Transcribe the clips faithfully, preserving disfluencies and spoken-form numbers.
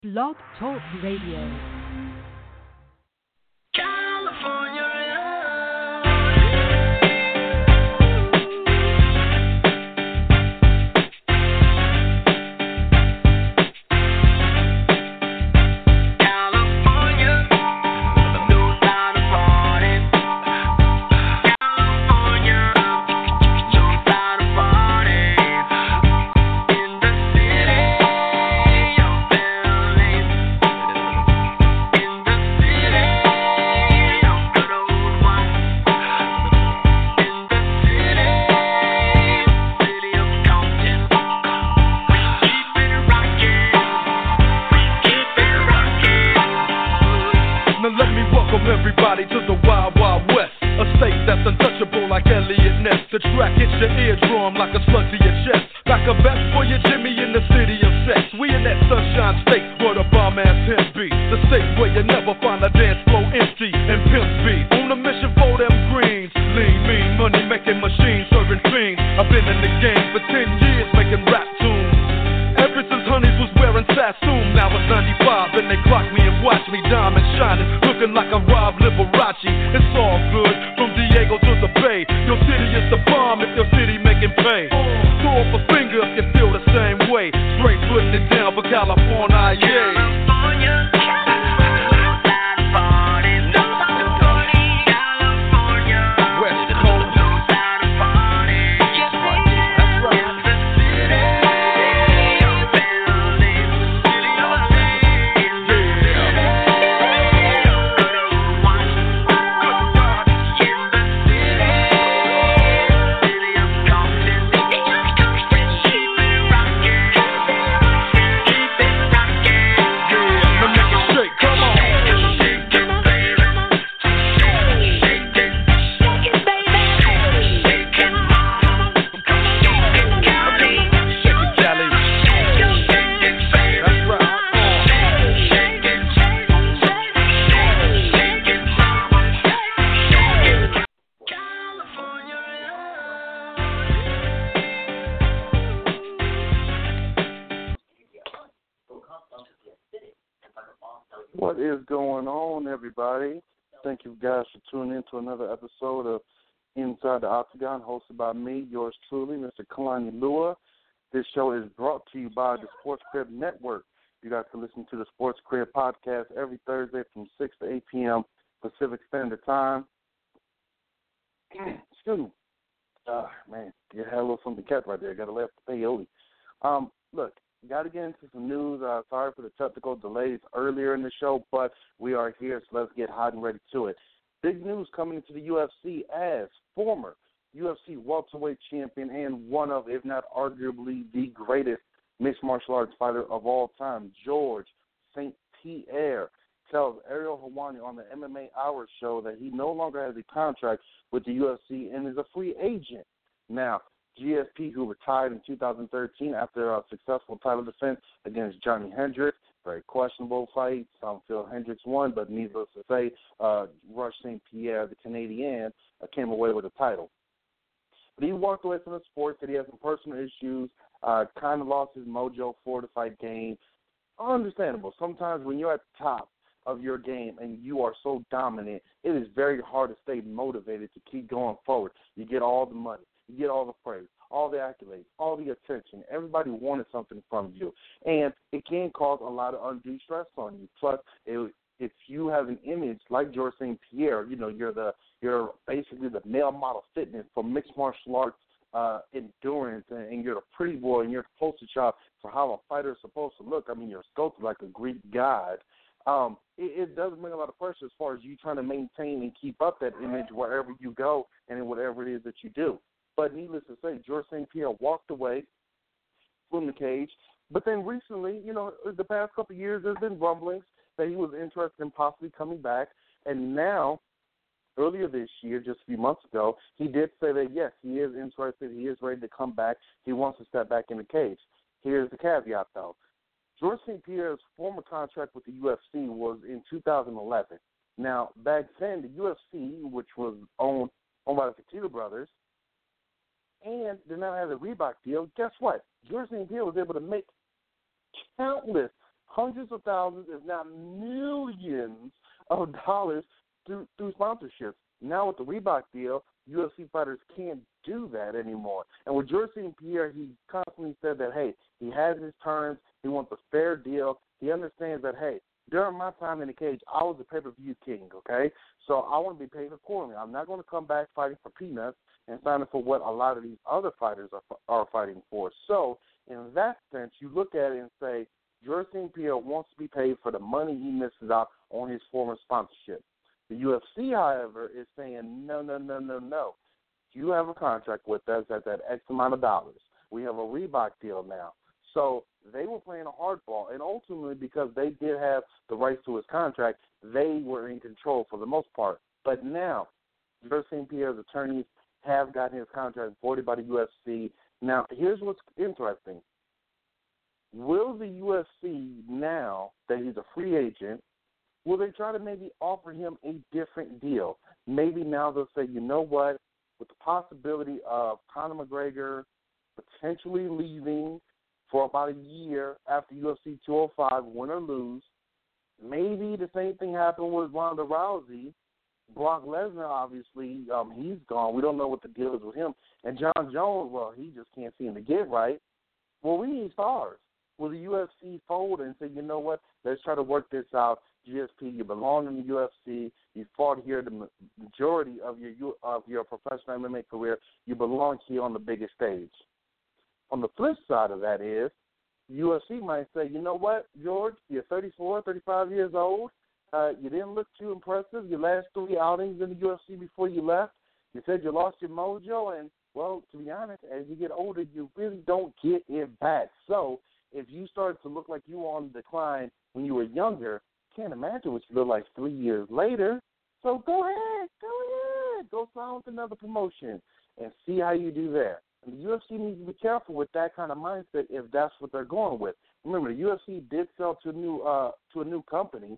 Blog Talk Radio. What is going on, everybody? Thank you guys for tuning in to another episode of Inside the Octagon, hosted by me, yours truly, Mister Kalani Lua. This show is brought to you by the Sports Crib Network. You guys can listen to the Sports Crib podcast every Thursday from six to eight p.m. Pacific Standard Time. Excuse me. Uh, man, you had a little something kept right there. Got to laugh the peyote. Um, look. Got to get into some news. Uh, sorry for the technical delays earlier in the show, but we are here, so let's get hot and ready to it. Big news coming into the U F C as former U F C welterweight champion and one of, if not arguably, the greatest mixed martial arts fighter of all time, George Saint Pierre, tells Ariel Helwani on the M M A Hour show that he no longer has a contract with the U F C and is a free agent. Now, G S P, who retired in two thousand thirteen after a successful title defense against Johnny Hendricks, very questionable fight. Some feel Hendricks won, but needless to say, uh, Rush Saint Pierre, the Canadian, uh, came away with the title. But he walked away from the sport, said he had some personal issues, uh, kind of lost his mojo for the fight game. Understandable. Sometimes when you're at the top of your game and you are so dominant, it is very hard to stay motivated to keep going forward. You get all the money. You get all the praise, all the accolades, all the attention. Everybody wanted something from you. And it can cause a lot of undue stress on you. Plus, it, if you have an image like George Saint Pierre, you know, you're the you're basically the male model fitness for mixed martial arts uh, endurance, and, and you're the pretty boy, and you're the poster child for how a fighter is supposed to look. I mean, you're sculpted like a Greek god. Um, it, it does bring a lot of pressure as far as you trying to maintain and keep up that image wherever you go and in whatever it is that you do. But needless to say, George Saint Pierre walked away from the cage. But then recently, you know, the past couple of years, there's been rumblings that he was interested in possibly coming back. And now, earlier this year, just a few months ago, he did say that, yes, he is interested. He is ready to come back. He wants to step back in the cage. Here's the caveat, though. George Saint Pierre's former contract with the U F C was in two thousand eleven. Now, back then, the U F C, which was owned, owned by the Fertitta brothers, and did not have a Reebok deal, guess what? George Saint Pierre was able to make countless hundreds of thousands, if not millions of dollars through, through sponsorships. Now with the Reebok deal, U F C fighters can't do that anymore. And with Georges Saint Pierre, he constantly said that, hey, he has his terms. He wants a fair deal. He understands that, hey, during my time in the cage, I was a pay-per-view king, okay? So I want to be paid accordingly. I'm not going to come back fighting for peanuts and signing for what a lot of these other fighters are, are fighting for. So in that sense, you look at it and say, Georges Saint Pierre wants to be paid for the money he misses out on his former sponsorship. The U F C, however, is saying, no, no, no, no, no. You have a contract with us at that X amount of dollars. We have a Reebok deal now. So they were playing a hardball, and ultimately because they did have the rights to his contract, they were in control for the most part. But now, Georges Saint Pierre's attorneys have gotten his contract voided by the U F C. Now, here's what's interesting. Will the U F C, now that he's a free agent, will they try to maybe offer him a different deal? Maybe now they'll say, you know what, with the possibility of Conor McGregor potentially leaving for about a year after U F C two oh five, win or lose, maybe the same thing happened with Ronda Rousey. Brock Lesnar, obviously, um, he's gone. We don't know what the deal is with him. And John Jones, well, he just can't seem to get right. Well, we need stars. Will the U F C fold and say, you know what, let's try to work this out. G S P, you belong in the U F C. You fought here the majority of your of your professional M M A career. You belong here on the biggest stage. On the flip side of that is, U F C might say, you know what, George, you're thirty-four, thirty-five years old. Uh, you didn't look too impressive your last three outings in the U F C before you left. You said you lost your mojo, and, well, to be honest, as you get older, you really don't get it back. So if you started to look like you were on the decline when you were younger, can't imagine what you look like three years later. So go ahead, go ahead. Go sign with another promotion and see how you do there. And the U F C needs to be careful with that kind of mindset if that's what they're going with. Remember, the U F C did sell to a new uh, to a new company,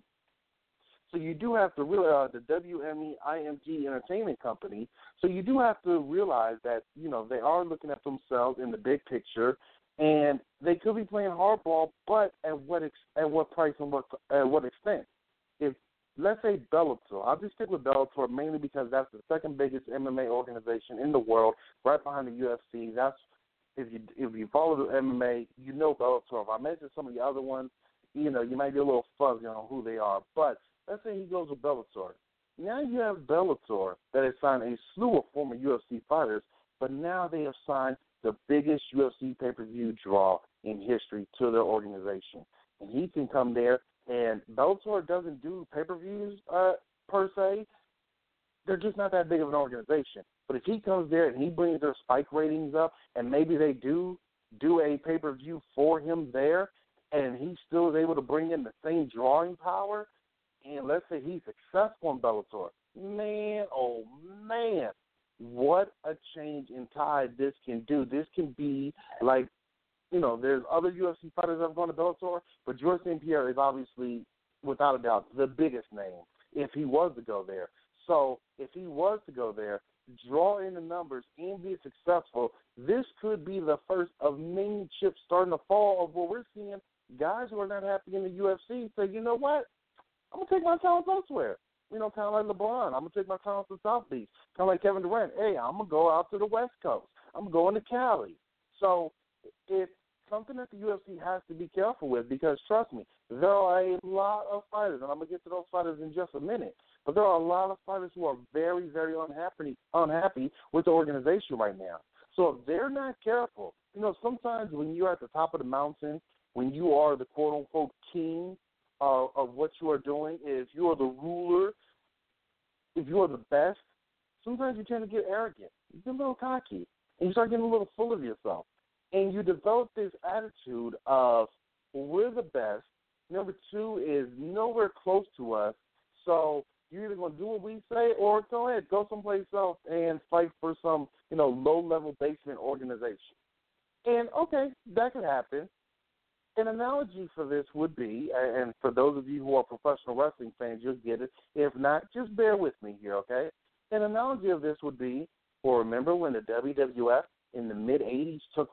so you do have to realize uh, the W M E I M G Entertainment Company. So you do have to realize that you know they are looking at themselves in the big picture, and they could be playing hardball, but at what ex- at what price and what at what extent? If let's say Bellator, I'll just stick with Bellator mainly because that's the second biggest M M A organization in the world, right behind the U F C. That's if you if you follow the M M A, you know Bellator. If I mention some of the other ones, you know you might be a little fuzzy on who they are. But let's say he goes with Bellator. Now you have Bellator that has signed a slew of former U F C fighters, but now they have signed the biggest U F C pay-per-view draw in history to their organization. And he can come there, and Bellator doesn't do pay-per-views uh, per se. They're just not that big of an organization. But if he comes there and he brings their spike ratings up, and maybe they do do a pay-per-view for him there, and he still is able to bring in the same drawing power, and let's say he's successful in Bellator, man, oh, man, what a change in tide this can do. This can be like, you know, there's other U F C fighters that have gone to Bellator, but Georges Saint Pierre is obviously, without a doubt, the biggest name if he was to go there. So if he was to go there, draw in the numbers and be successful, this could be the first of many chips starting to fall of what we're seeing. Guys who are not happy in the U F C say, you know what, I'm going to take my talents elsewhere. You know, kind of like LeBron. I'm going to take my talents to South Beach. Kind of like Kevin Durant. Hey, I'm going to go out to the West Coast. I'm going to Cali. So it's something that the U F C has to be careful with because, trust me, there are a lot of fighters, and I'm going to get to those fighters in just a minute, but there are a lot of fighters who are very, very unhappy, unhappy with the organization right now. So if they're not careful, you know, sometimes when you're at the top of the mountain, when you are the quote-unquote king of, of what you are doing, if you are the ruler, if you are the best, sometimes you tend to get arrogant. You get a little cocky, and you start getting a little full of yourself. And you develop this attitude of, well, we're the best. Number two is nowhere close to us, so you're either going to do what we say or go ahead, go someplace else and fight for some, you know, low-level basement organization. And, okay, that could happen. An analogy for this would be, and for those of you who are professional wrestling fans, you'll get it. If not, just bear with me here, okay? An analogy of this would be, well, remember when the W W F in the mid-eighties took off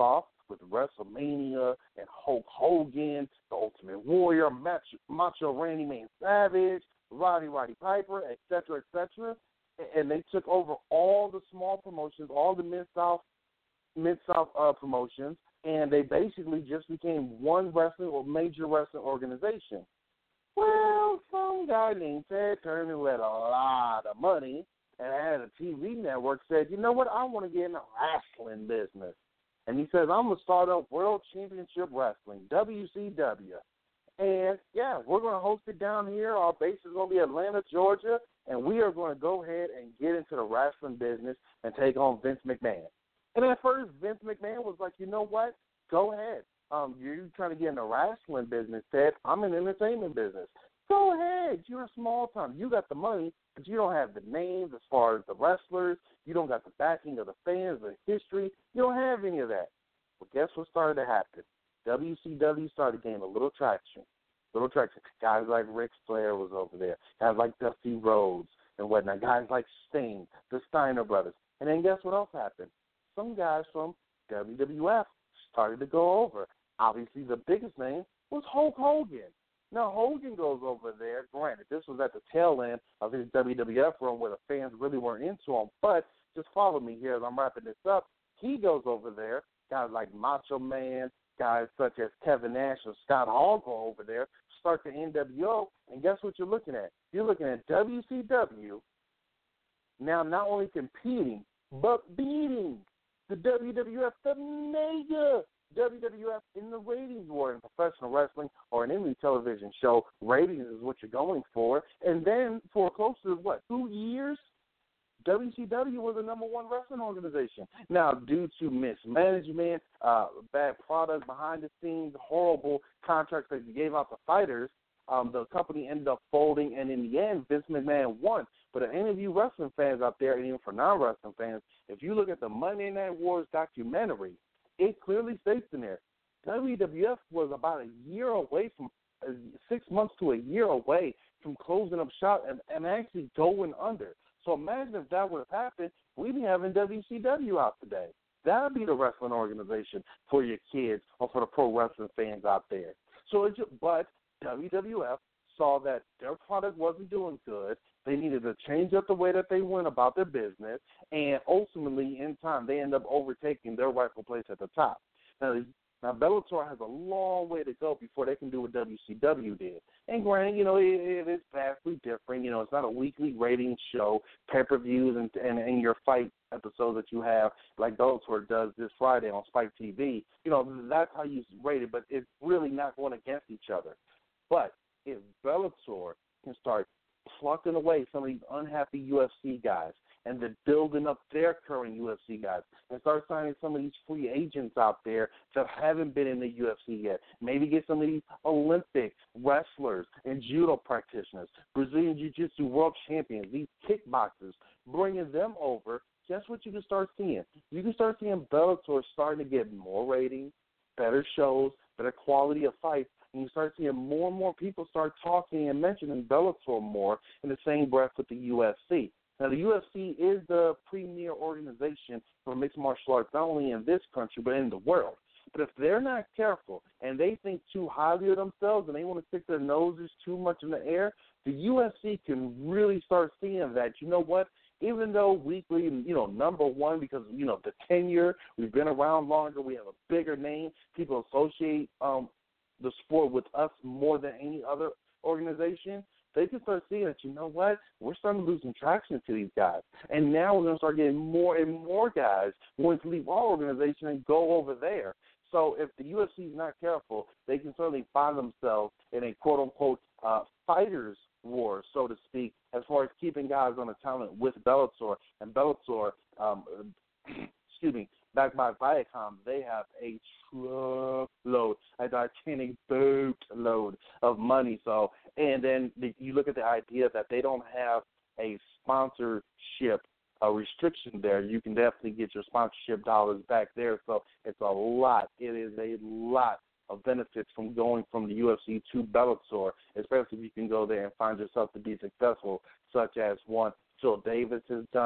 with WrestleMania and Hulk Hogan, The Ultimate Warrior, Macho, Macho Randy Man Savage, Roddy Roddy Piper, et cetera, et cetera. And they took over all the small promotions, all the Mid-South, Mid-South uh, promotions, and they basically just became one wrestling or major wrestling organization. Well, some guy named Ted Turner who had a lot of money and had a T V network said, you know what, I want to get in the wrestling business. And he says, I'm going to start up World Championship Wrestling, W C W. And, yeah, we're going to host it down here. Our base is going to be Atlanta, Georgia, and we are going to go ahead and get into the wrestling business and take on Vince McMahon. And at first, Vince McMahon was like, you know what, go ahead. Um, you're trying to get in the wrestling business, Ted. I'm in the entertainment business. Go ahead. You're small time. You got the money, but you don't have the names as far as the wrestlers. You don't got the backing of the fans, the history. You don't have any of that. Well, guess what started to happen? W C W started gaining a little traction. Little traction. Guys like Ric Flair was over there. Guys like Dusty Rhodes and whatnot. Guys like Sting, the Steiner brothers. And then guess what else happened? Some guys from W W F started to go over. Obviously, the biggest name was Hulk Hogan. Now, Hogan goes over there. Granted, this was at the tail end of his W W F run where the fans really weren't into him. But just follow me here as I'm wrapping this up. He goes over there. Guys like Macho Man, guys such as Kevin Nash or Scott Hall go over there, start the N W O, and guess what you're looking at? You're looking at W C W now not only competing, but beating the W W F, the mega W W F in the ratings war in professional wrestling or in any television show. Ratings is what you're going for. And then for close to, what, two years, W C W was the number one wrestling organization. Now, due to mismanagement, uh, bad product behind the scenes, horrible contracts that you gave out to fighters, um, the company ended up folding, and in the end, Vince McMahon won. But for any of you wrestling fans out there, and even for non-wrestling fans, if you look at the Monday Night Wars documentary, it clearly states in there, W W F was about a year away from, uh, six months to a year away from closing up shop and, and actually going under. So imagine if that would have happened, we'd be having W C W out today. That would be the wrestling organization for your kids or for the pro wrestling fans out there. So, it's just, but W W F saw that their product wasn't doing good. They needed to change up the way that they went about their business, and ultimately, in time, they end up overtaking their rightful place at the top. Now, Now, Bellator has a long way to go before they can do what W C W did. And granted, you know, it, it is vastly different. You know, it's not a weekly rating show, pay-per-views, and, and, and your fight episodes that you have like Bellator does this Friday on Spike T V. You know, that's how you rate it, but it's really not going against each other. But if Bellator can start plucking away some of these unhappy U F C guys, and then building up their current U F C guys and start signing some of these free agents out there that haven't been in the U F C yet. Maybe get some of these Olympic wrestlers and judo practitioners, Brazilian Jiu-Jitsu world champions, these kickboxers, bringing them over. Guess what you can start seeing? You can start seeing Bellator starting to get more ratings, better shows, better quality of fights, and you start seeing more and more people start talking and mentioning Bellator more in the same breath with the U F C. Now, the U F C is the premier organization for mixed martial arts, not only in this country, but in the world. But if they're not careful and they think too highly of themselves and they want to stick their noses too much in the air, the U F C can really start seeing that, you know what, even though weekly, you know, number one, because, you know, the tenure, we've been around longer, we have a bigger name, people associate um, the sport with us more than any other organization, they can start seeing that, you know what, we're starting to lose some traction to these guys. And now we're going to start getting more and more guys wanting to leave our organization and go over there. So if the U F C is not careful, they can certainly find themselves in a quote-unquote uh, fighters war, so to speak, as far as keeping guys on the talent with Bellator. And Bellator, um, excuse me, backed by Viacom, they have a truckload, a titanic boatload of money. So, and then the, you look at the idea that they don't have a sponsorship a restriction there. You can definitely get your sponsorship dollars back there. So it's a lot. It is a lot of benefits from going from the U F C to Bellator, especially if you can go there and find yourself to be successful, such as one Phil Davis has done,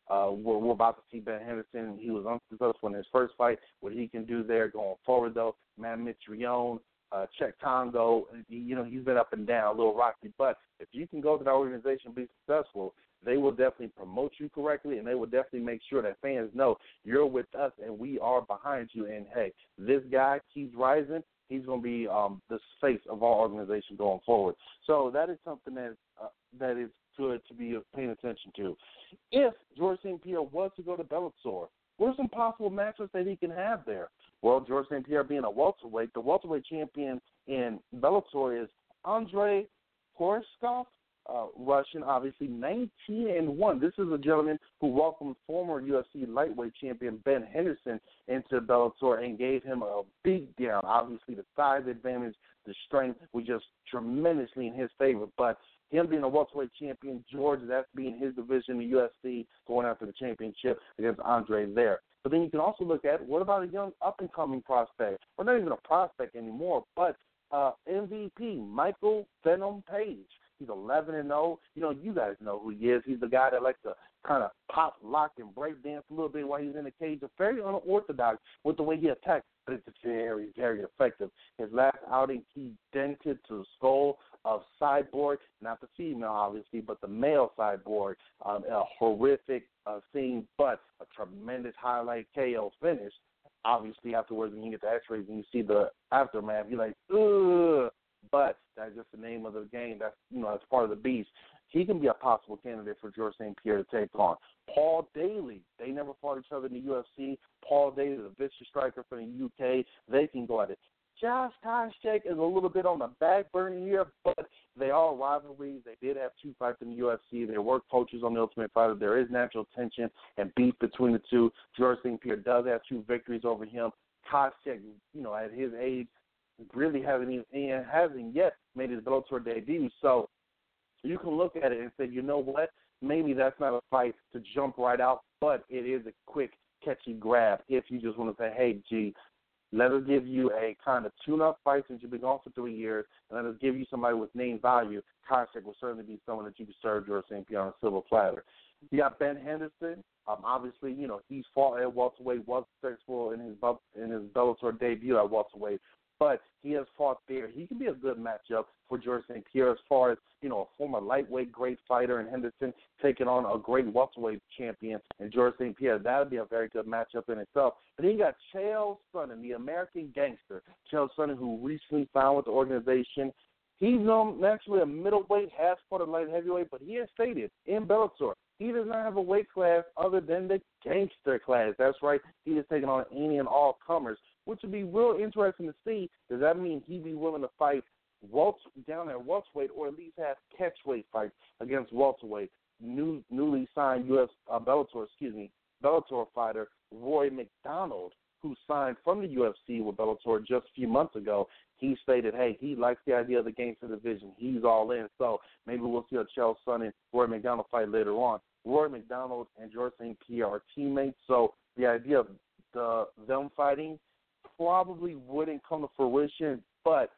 Uh, we're, we're about to see Ben Henderson. He was unsuccessful in his first fight. What he can do there going forward, though, man, Mitrione, uh, Czech Congo, you know, he's been up and down, a little rocky. But if you can go to that organization and be successful, they will definitely promote you correctly, and they will definitely make sure that fans know you're with us and we are behind you. And, hey, this guy keeps rising. He's going to be um, the face of our organization going forward. So that is something that uh, that is good to be paying attention to. If George Saint Pierre was to go to Bellator, what are some possible matchups that he can have there? Well, George Saint Pierre being a welterweight, the welterweight champion in Bellator is Andrei Koreshkov, uh, Russian, obviously, nineteen and one. This is a gentleman who welcomed former U F C lightweight champion Ben Henderson into Bellator and gave him a beat down. Obviously, the size advantage, the strength was just tremendously in his favor. But him being a welterweight champion, George, that's being his division in the U F C, going after the championship against Andre there. But then you can also look at, what about a young up-and-coming prospect, or not even a prospect anymore, but uh, M V P, Michael Venom Page. He's eleven and oh. You know, you guys know who he is. He's the guy that likes to kind of pop, lock, and break dance a little bit while he's in the cage. It's very unorthodox with the way he attacks, but it's very, very effective. His last outing, he dented to the skull of Cyborg, not the female, obviously, but the male Cyborg. Um, a horrific uh, scene, but a tremendous highlight K O finish. Obviously, afterwards, when you get the x-rays and you see the aftermath, you're like, ugh. But that's just the name of the game. That's, you know, that's part of the beast. He can be a possible candidate for George Saint Pierre to take on. Paul Daly, they never fought each other in the U F C. Paul Daly, the vicious striker from the U K, they can go at it. Josh Koscheck is a little bit on the back burner here, but they are rivalries. They did have two fights in the U F C. They were coaches on The Ultimate Fighter. There is natural tension and beef between the two. George Saint Pierre does have two victories over him. Koscheck, you know, at his age, really hasn't even hasn't yet made his Bellator debut. So you can look at it and say, you know what, maybe that's not a fight to jump right out, but it is a quick, catchy grab if you just want to say, hey, gee, let us give you a kind of tune-up fight since you've been gone for three years, and let us give you somebody with name value. Koscheck will certainly be someone that you can serve George Saint Pierre on a silver platter. You got Ben Henderson. Um, obviously, you know, he's fought at welterweight, was successful in his in his Bellator debut at welterweight, but he has fought there. He can be a good matchup for George Saint Pierre as far as, you know, a former lightweight great fighter in Henderson taking on a great welterweight champion in George Saint Pierre. That would be a very good matchup in itself. But then you got Chael Sonnen, the American gangster. Chael Sonnen, who recently signed with the organization. He's um, actually a middleweight, half part of light heavyweight, but he has stated in Bellator he does not have a weight class other than the gangster class. That's right. He is taking on any and all comers, which would be real interesting to see. Does that mean he'd be willing to fight welter, down at welterweight, or at least have catchweight fights against welterweight? New, newly signed U S uh, Bellator, excuse me, Bellator fighter Roy McDonald, who signed from the U F C with Bellator just a few months ago, he stated, hey, he likes the idea of the gangster division. He's all in. So maybe we'll see a Chael Sonnen and Roy McDonald fight later on. Roy McDonald and George Saint Pierre are teammates, so the idea of the, them fighting probably wouldn't come to fruition, but,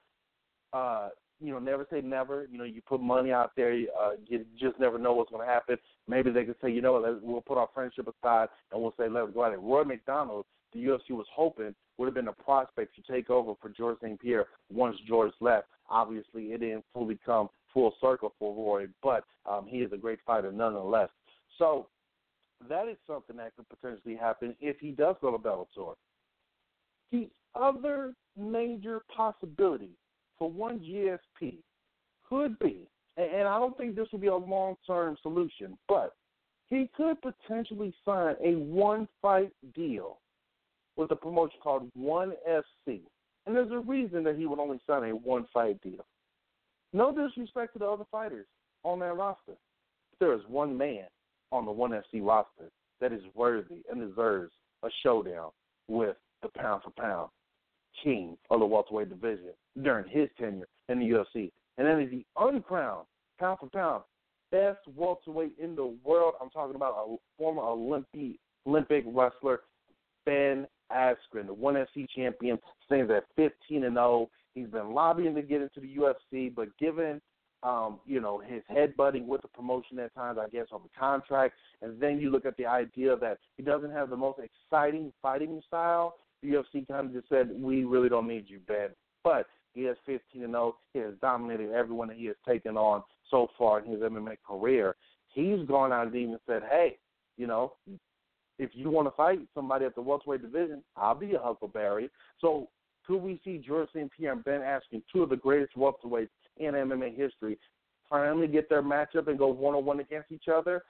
uh, you know, never say never. You know, you put money out there, uh, you just never know what's going to happen. Maybe they could say, you know what, we'll put our friendship aside and we'll say, let's go at it. Roy McDonald, the U F C was hoping, would have been a prospect to take over for George Saint Pierre once George left. Obviously, it didn't fully come full circle for Roy, but um, he is a great fighter nonetheless. So that is something that could potentially happen if he does go to Bellator. The other major possibility for one G S P could be, and I don't think this will be a long-term solution, but he could potentially sign a one-fight deal with a promotion called one F C. And there's a reason that he would only sign a one-fight deal. No disrespect to the other fighters on that roster. There is one man on the one F C roster that is worthy and deserves a showdown with the pound-for-pound king of the welterweight division during his tenure in the U F C. And that is the uncrowned pound-for-pound best welterweight in the world. I'm talking about a former Olympic, Olympic wrestler, Ben Askren, the one F C champion, stands at fifteen and oh. He's been lobbying to get into the U F C, but given Um, you know, his headbutting with the promotion at times, I guess, on the contract. And then you look at the idea that he doesn't have the most exciting fighting style. The U F C kind of just said, we really don't need you, Ben. But he has fifteen and oh. He has dominated everyone that he has taken on so far in his M M A career. He's gone out and even said, hey, you know, if you want to fight somebody at the welterweight division, I'll be a Huckleberry. So could we see George Saint Pierre and Ben Askren, two of the greatest welterweights in M M A history, finally get their matchup and go one-on-one against each other?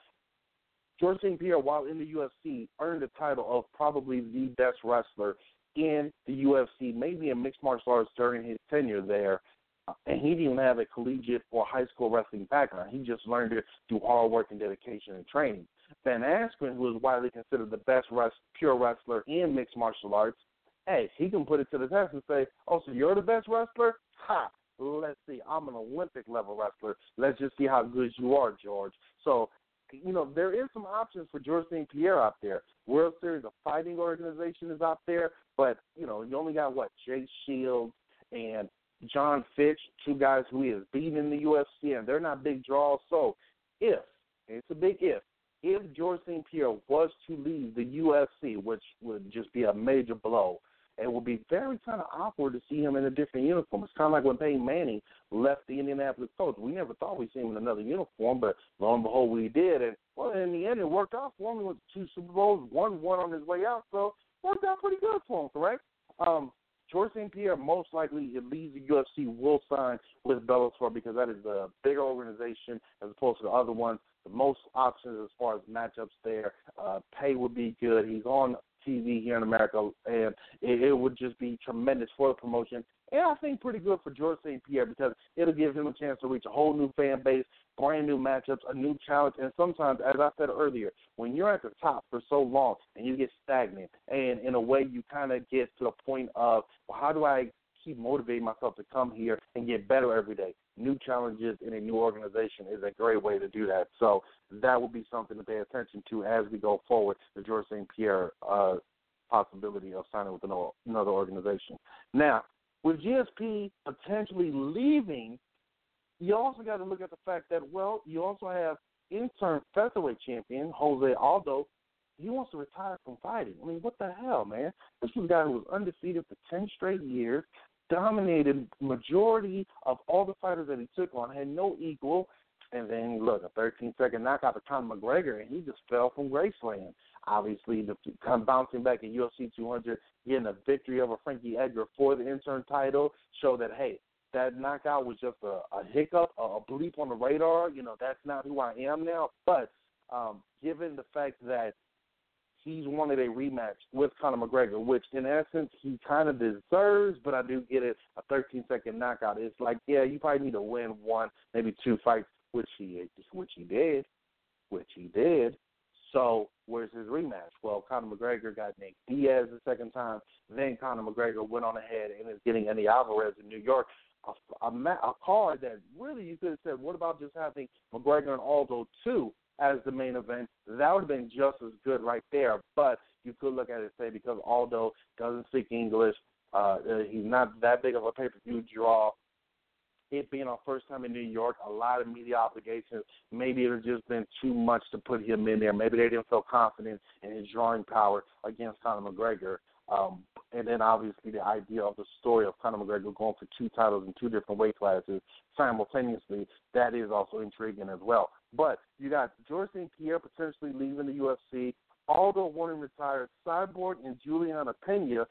George Saint Pierre, while in the U F C, earned the title of probably the best wrestler in the U F C, maybe in mixed martial arts during his tenure there. And he didn't even have a collegiate or high school wrestling background. He just learned it through hard work and dedication and training. Ben Askren, who is widely considered the best rest, pure wrestler in mixed martial arts, hey, he can put it to the test and say, oh, so you're the best wrestler? Ha! Let's see. I'm an Olympic-level wrestler. Let's just see how good you are, George. So, you know, there is some options for George Saint Pierre out there. World Series of Fighting organization is out there, but, you know, you only got, what, Jay Shields and John Fitch, two guys who he has beaten in the U F C, and they're not big draws. So if, it's a big if, if George Saint Pierre was to leave the U F C, which would just be a major blow, it would be very kind of awkward to see him in a different uniform. It's kind of like when Peyton Manning left the Indianapolis Colts. We never thought we'd see him in another uniform, but lo and behold, we did. And, well, in the end, it worked out for him. He went to two Super Bowls, won one on his way out, so it worked out pretty good for him, correct? Um, George Saint Pierre, most likely, it leaves the U F C, will sign with Bellator because that is a bigger organization as opposed to the other ones. The most options as far as matchups there. Uh, pay would be good. He's on T V here in America, and it, it would just be tremendous for the promotion. And I think pretty good for George Saint Pierre because it'll give him a chance to reach a whole new fan base, brand new matchups, a new challenge. And sometimes, as I said earlier, when you're at the top for so long and you get stagnant, and in a way you kind of get to the point of, well, how do I keep motivating myself to come here and get better every day? New challenges in a new organization is a great way to do that. So that would be something to pay attention to as we go forward, the George Saint Pierre uh, possibility of signing with another organization. Now, with G S P potentially leaving, you also got to look at the fact that, well, you also have interim featherweight champion Jose Aldo. He wants to retire from fighting. I mean, what the hell, man? This was a guy who was undefeated for ten straight years, dominated majority of all the fighters that he took on, had no equal. And then, look, a thirteen-second knockout to Conor McGregor, and he just fell from Graceland. Obviously, the, kind of bouncing back at U F C two hundred, getting a victory over Frankie Edgar for the interim title, showed that, hey, that knockout was just a, a hiccup, a, a bleep on the radar. You know, that's not who I am now. But um, given the fact that he's wanted a rematch with Conor McGregor, which in essence he kind of deserves, but I do get it, a thirteen-second knockout. It's like, yeah, you probably need to win one, maybe two fights, which he which he did, which he did. So where's his rematch? Well, Conor McGregor got Nick Diaz the second time. Then Conor McGregor went on ahead and is getting Eddie Alvarez in New York, a, a, a card that really you could have said, what about just having McGregor and Aldo two as the main event? That would have been just as good right there. But you could look at it and say because Aldo doesn't speak English, uh, he's not that big of a pay-per-view draw. It being our first time in New York, a lot of media obligations. Maybe it had just been too much to put him in there. Maybe they didn't feel confident in his drawing power against Conor McGregor. Um, and then obviously the idea of the story of Conor McGregor going for two titles in two different weight classes simultaneously, that is also intriguing as well. But you got George Saint Pierre potentially leaving the U F C, Aldo wanting retired, Cyborg and Juliana Pena,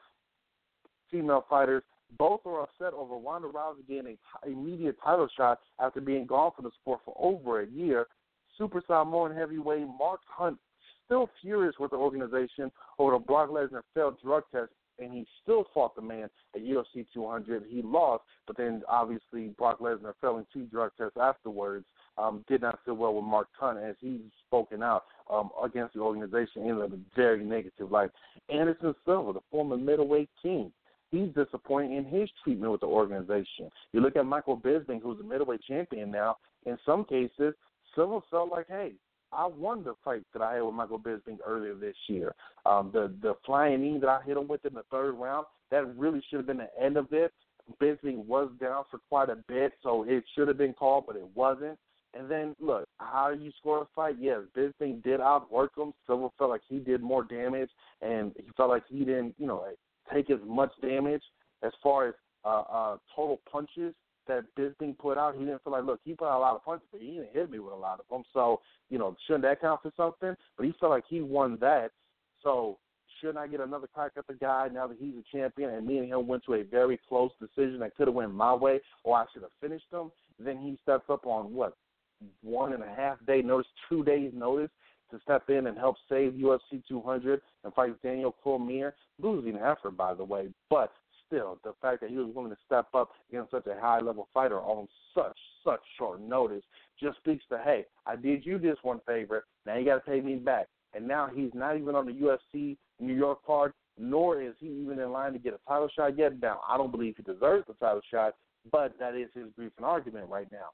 female fighters, both are upset over Ronda Rousey getting a immediate title shot after being gone from the sport for over a year. Super Samoan heavyweight Mark Hunt still furious with the organization over the Brock Lesnar failed drug test, and he still fought the man at U F C two hundred. He lost, but then obviously Brock Lesnar fell in two drug tests afterwards. Um, did not sit well with Mark Hunt as he's spoken out um, against the organization in a very negative light. Anderson Silva, the former middleweight king, he's disappointed in his treatment with the organization. You look at Michael Bisping, who's a middleweight champion now. In some cases, Silva felt like, hey, I won the fight that I had with Michael Bisping earlier this year. Um, the the flying knee that I hit him with in the third round, that really should have been the end of it. Bisping was down for quite a bit, so it should have been called, but it wasn't. And then, look, how do you score a fight? Yes, Bisping did outwork him. Silva felt like he did more damage, and he felt like he didn't, you know, take as much damage as far as uh, uh, total punches that Bisping put out. He didn't feel like, look, he put out a lot of punches, but he didn't hit me with a lot of them. So, you know, shouldn't that count for something? But he felt like he won that. So shouldn't I get another crack at the guy now that he's a champion and me and him went to a very close decision that could have went my way or I should have finished him? Then he steps up on, what, one and a half day notice, two days notice to step in and help save U F C two hundred and fight Daniel Cormier. Losing effort, by the way, but still, the fact that he was willing to step up against such a high-level fighter on such, such short notice just speaks to, hey, I did you this one favor, now you got to pay me back. And now he's not even on the U F C New York card, nor is he even in line to get a title shot yet. Now, I don't believe he deserves the title shot, but that is his brief and argument right now.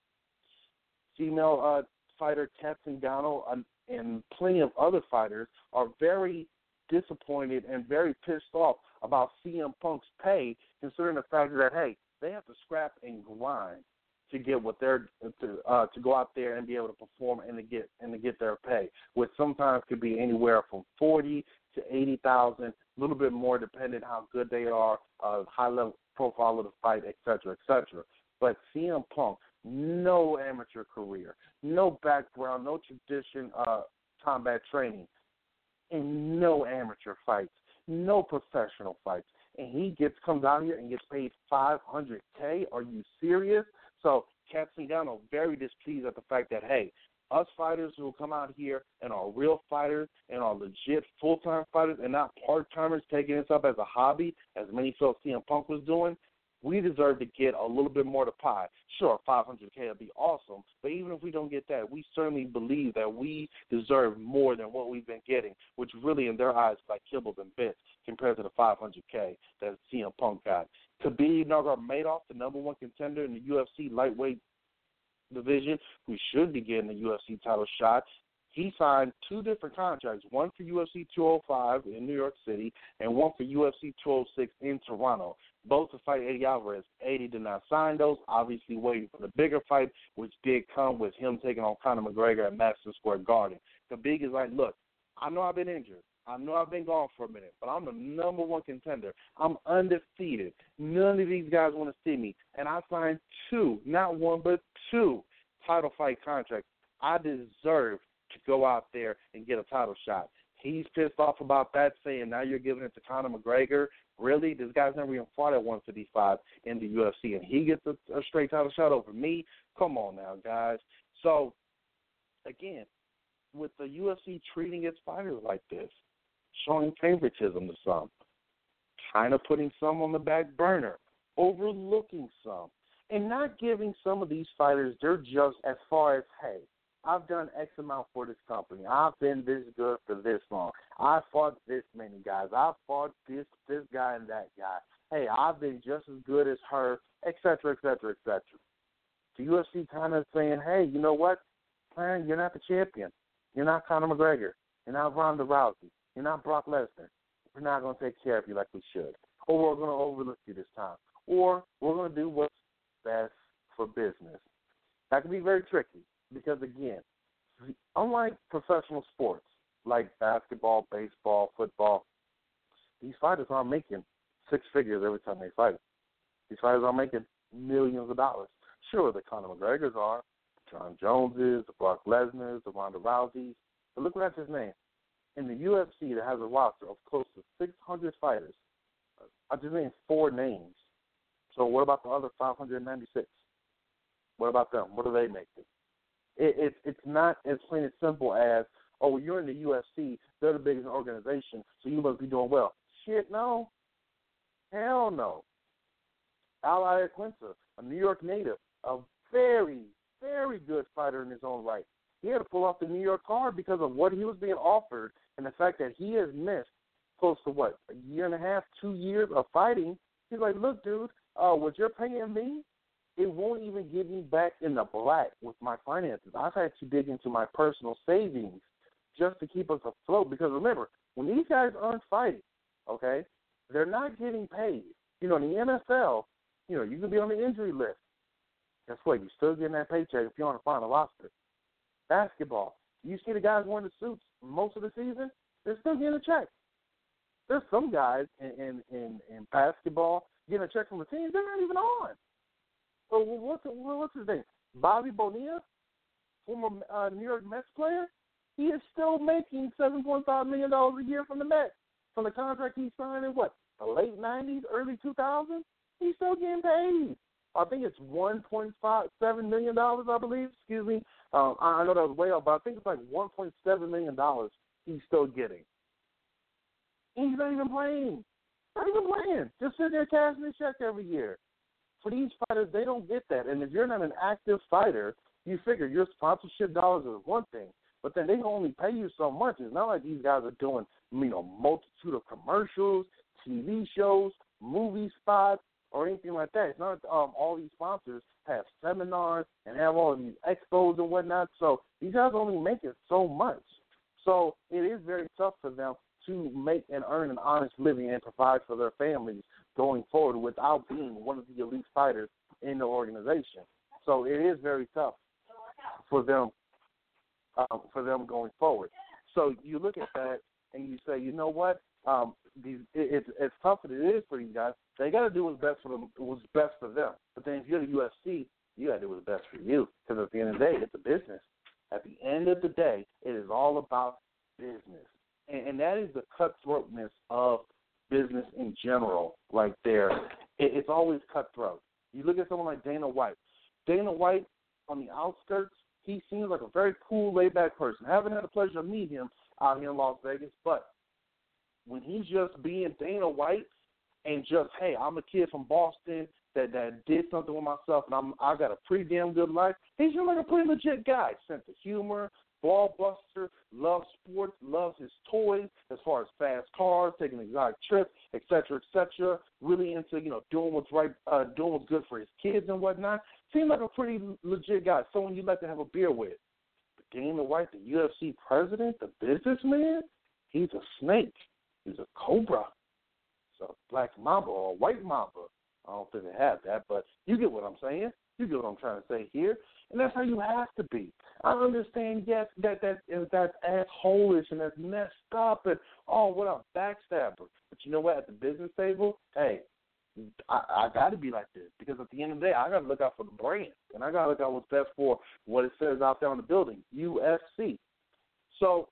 Female uh, fighter Kat Zingano uh, and plenty of other fighters are very disappointed and very pissed off about C M Punk's pay, considering the fact that, hey, they have to scrap and grind to get what they're to uh, to go out there and be able to perform and to get and to get their pay, which sometimes could be anywhere from forty to eighty thousand, a little bit more depending how good they are, uh, high level profile of the fight, et cetera, et cetera. But C M Punk, no amateur career, no background, no tradition, uh, combat training, and no amateur fights, no professional fights, and he gets comes out here and gets paid five hundred K. Are you serious? So Kat Zingano very displeased at the fact that, hey, us fighters who will come out here and are real fighters and are legit full-time fighters and not part-timers taking this up as a hobby, as many felt C M Punk was doing, we deserve to get a little bit more to pie. Sure, five hundred K would be awesome, but even if we don't get that, we certainly believe that we deserve more than what we've been getting, which really in their eyes is like kibbles and bits compared to the five hundred K that C M Punk got. Khabib Nurmagomedov, the number one contender in the U F C lightweight division, who should be getting the U F C title shot, he signed two different contracts, one for U F C two oh five in New York City and one for U F C two oh six in Toronto, both to fight Eddie Alvarez. Eddie did not sign those, obviously waiting for the bigger fight, which did come with him taking on Conor McGregor at Madison Square Garden. Khabib is like, look, I know I've been injured. I know I've been gone for a minute, but I'm the number one contender. I'm undefeated. None of these guys want to see me. And I signed two, not one, but two title fight contracts. I deserve to go out there and get a title shot. He's pissed off about that, saying now you're giving it to Conor McGregor. Really? This guy's never even fought at one fifty-five in the U F C, and he gets a, a straight title shot over me? Come on now, guys. So, again, with the U F C treating its fighters like this, showing favoritism to some, kind of putting some on the back burner, overlooking some, and not giving some of these fighters their just as far as, hey, I've done X amount for this company. I've been this good for this long. I fought this many guys. I fought this this guy and that guy. Hey, I've been just as good as her, et cetera, et cetera, et cetera. The U F C kind of saying, hey, you know what, man, you're not the champion. You're not Conor McGregor. You're not Ronda Rousey. You're not Brock Lesnar. We're not going to take care of you like we should. Or we're going to overlook you this time. Or we're going to do what's best for business. That can be very tricky because, again, unlike professional sports like basketball, baseball, football, these fighters aren't making six figures every time they fight. These fighters are making millions of dollars. Sure, the Conor McGregors are, John Joneses, the Brock Lesnars, the Ronda Rouseys, but look what I just named. In the U F C that has a roster of close to six hundred fighters, I just named four names. So what about the other five hundred ninety-six? What about them? What do they make? It, it, it's not as plain and simple as, oh, you're in the U F C, they're the biggest organization, so you must be doing well. Shit, no. Hell no. Al Iaquinta, a New York native, a very, very good fighter in his own right. He had to pull off the New York card because of what he was being offered and the fact that he has missed close to, what, a year and a half, two years of fighting. He's like, look, dude, uh, what you're paying me, it won't even get me back in the black with my finances. I've had to dig into my personal savings just to keep us afloat because, remember, when these guys aren't fighting, okay, they're not getting paid. You know, in the N F L, You know, you can be on the injury list. Guess what? You're still getting that paycheck if you're on the final roster. Basketball. You see the guys wearing the suits most of the season, they're still getting a check. There's some guys in, in, in, in basketball getting a check from the team, they're not even on. So what's, what's his name? Bobby Bonilla, former uh, New York Mets player, he is still making seven point five million dollars a year from the Mets, from the contract he signed in, what, the late nineties, early two thousands? He's still getting paid. I think it's one point five seven million dollars, I believe. Excuse me. Um, I know that was way up, but I think it's like one point seven million dollars he's still getting. He's not even playing. Not even playing. Just sitting there cashing his check every year. For these fighters, they don't get that. And if you're not an active fighter, you figure your sponsorship dollars is one thing, but then they only pay you so much. It's not like these guys are doing, you know, multitude of commercials, T V shows, movie spots, or anything like that. It's not um, all these sponsors have seminars and have all of these expos and whatnot. So these guys only make it so much. So it is very tough for them to make and earn an honest living and provide for their families going forward without being one of the elite fighters in the organization. So it is very tough for them um, for them going forward. So you look at that and you say, you know what? Um, these, it, it's as tough as it is for these guys, they got to do what's best for them. What's best for them. But then if you're the U F C, you got to do what's best for you. Because at the end of the day, it's a business. At the end of the day, it is all about business. And, and that is the cutthroatness of business in general right there. It, it's always cutthroat. You look at someone like Dana White. Dana White, on the outskirts, he seems like a very cool, laid-back person. I haven't had the pleasure of meeting him out here in Las Vegas, but when he's just being Dana White and just, hey, I'm a kid from Boston that, that did something with myself and I'm, I got a pretty damn good life, he's just like a pretty legit guy. Sense of humor, ball buster, loves sports, loves his toys as far as fast cars, taking exotic trips, et cetera, et cetera. Really into, you know, doing what's right, uh, doing what's good for his kids and whatnot. Seems like a pretty legit guy, someone you'd like to have a beer with. But Dana White, the U F C president, the businessman, he's a snake. He's a cobra. It's a black mamba or a white mamba. I don't think they have that, but you get what I'm saying. You get what I'm trying to say here. And that's how you have to be. I understand, yes, that, that, that's asshole-ish and that's messed up and, oh, what a backstabber. But you know what? At the business table, hey, I, I got to be like this because at the end of the day, I got to look out for the brand. And I got to look out what's best for what it says out there on the building, U F C. So,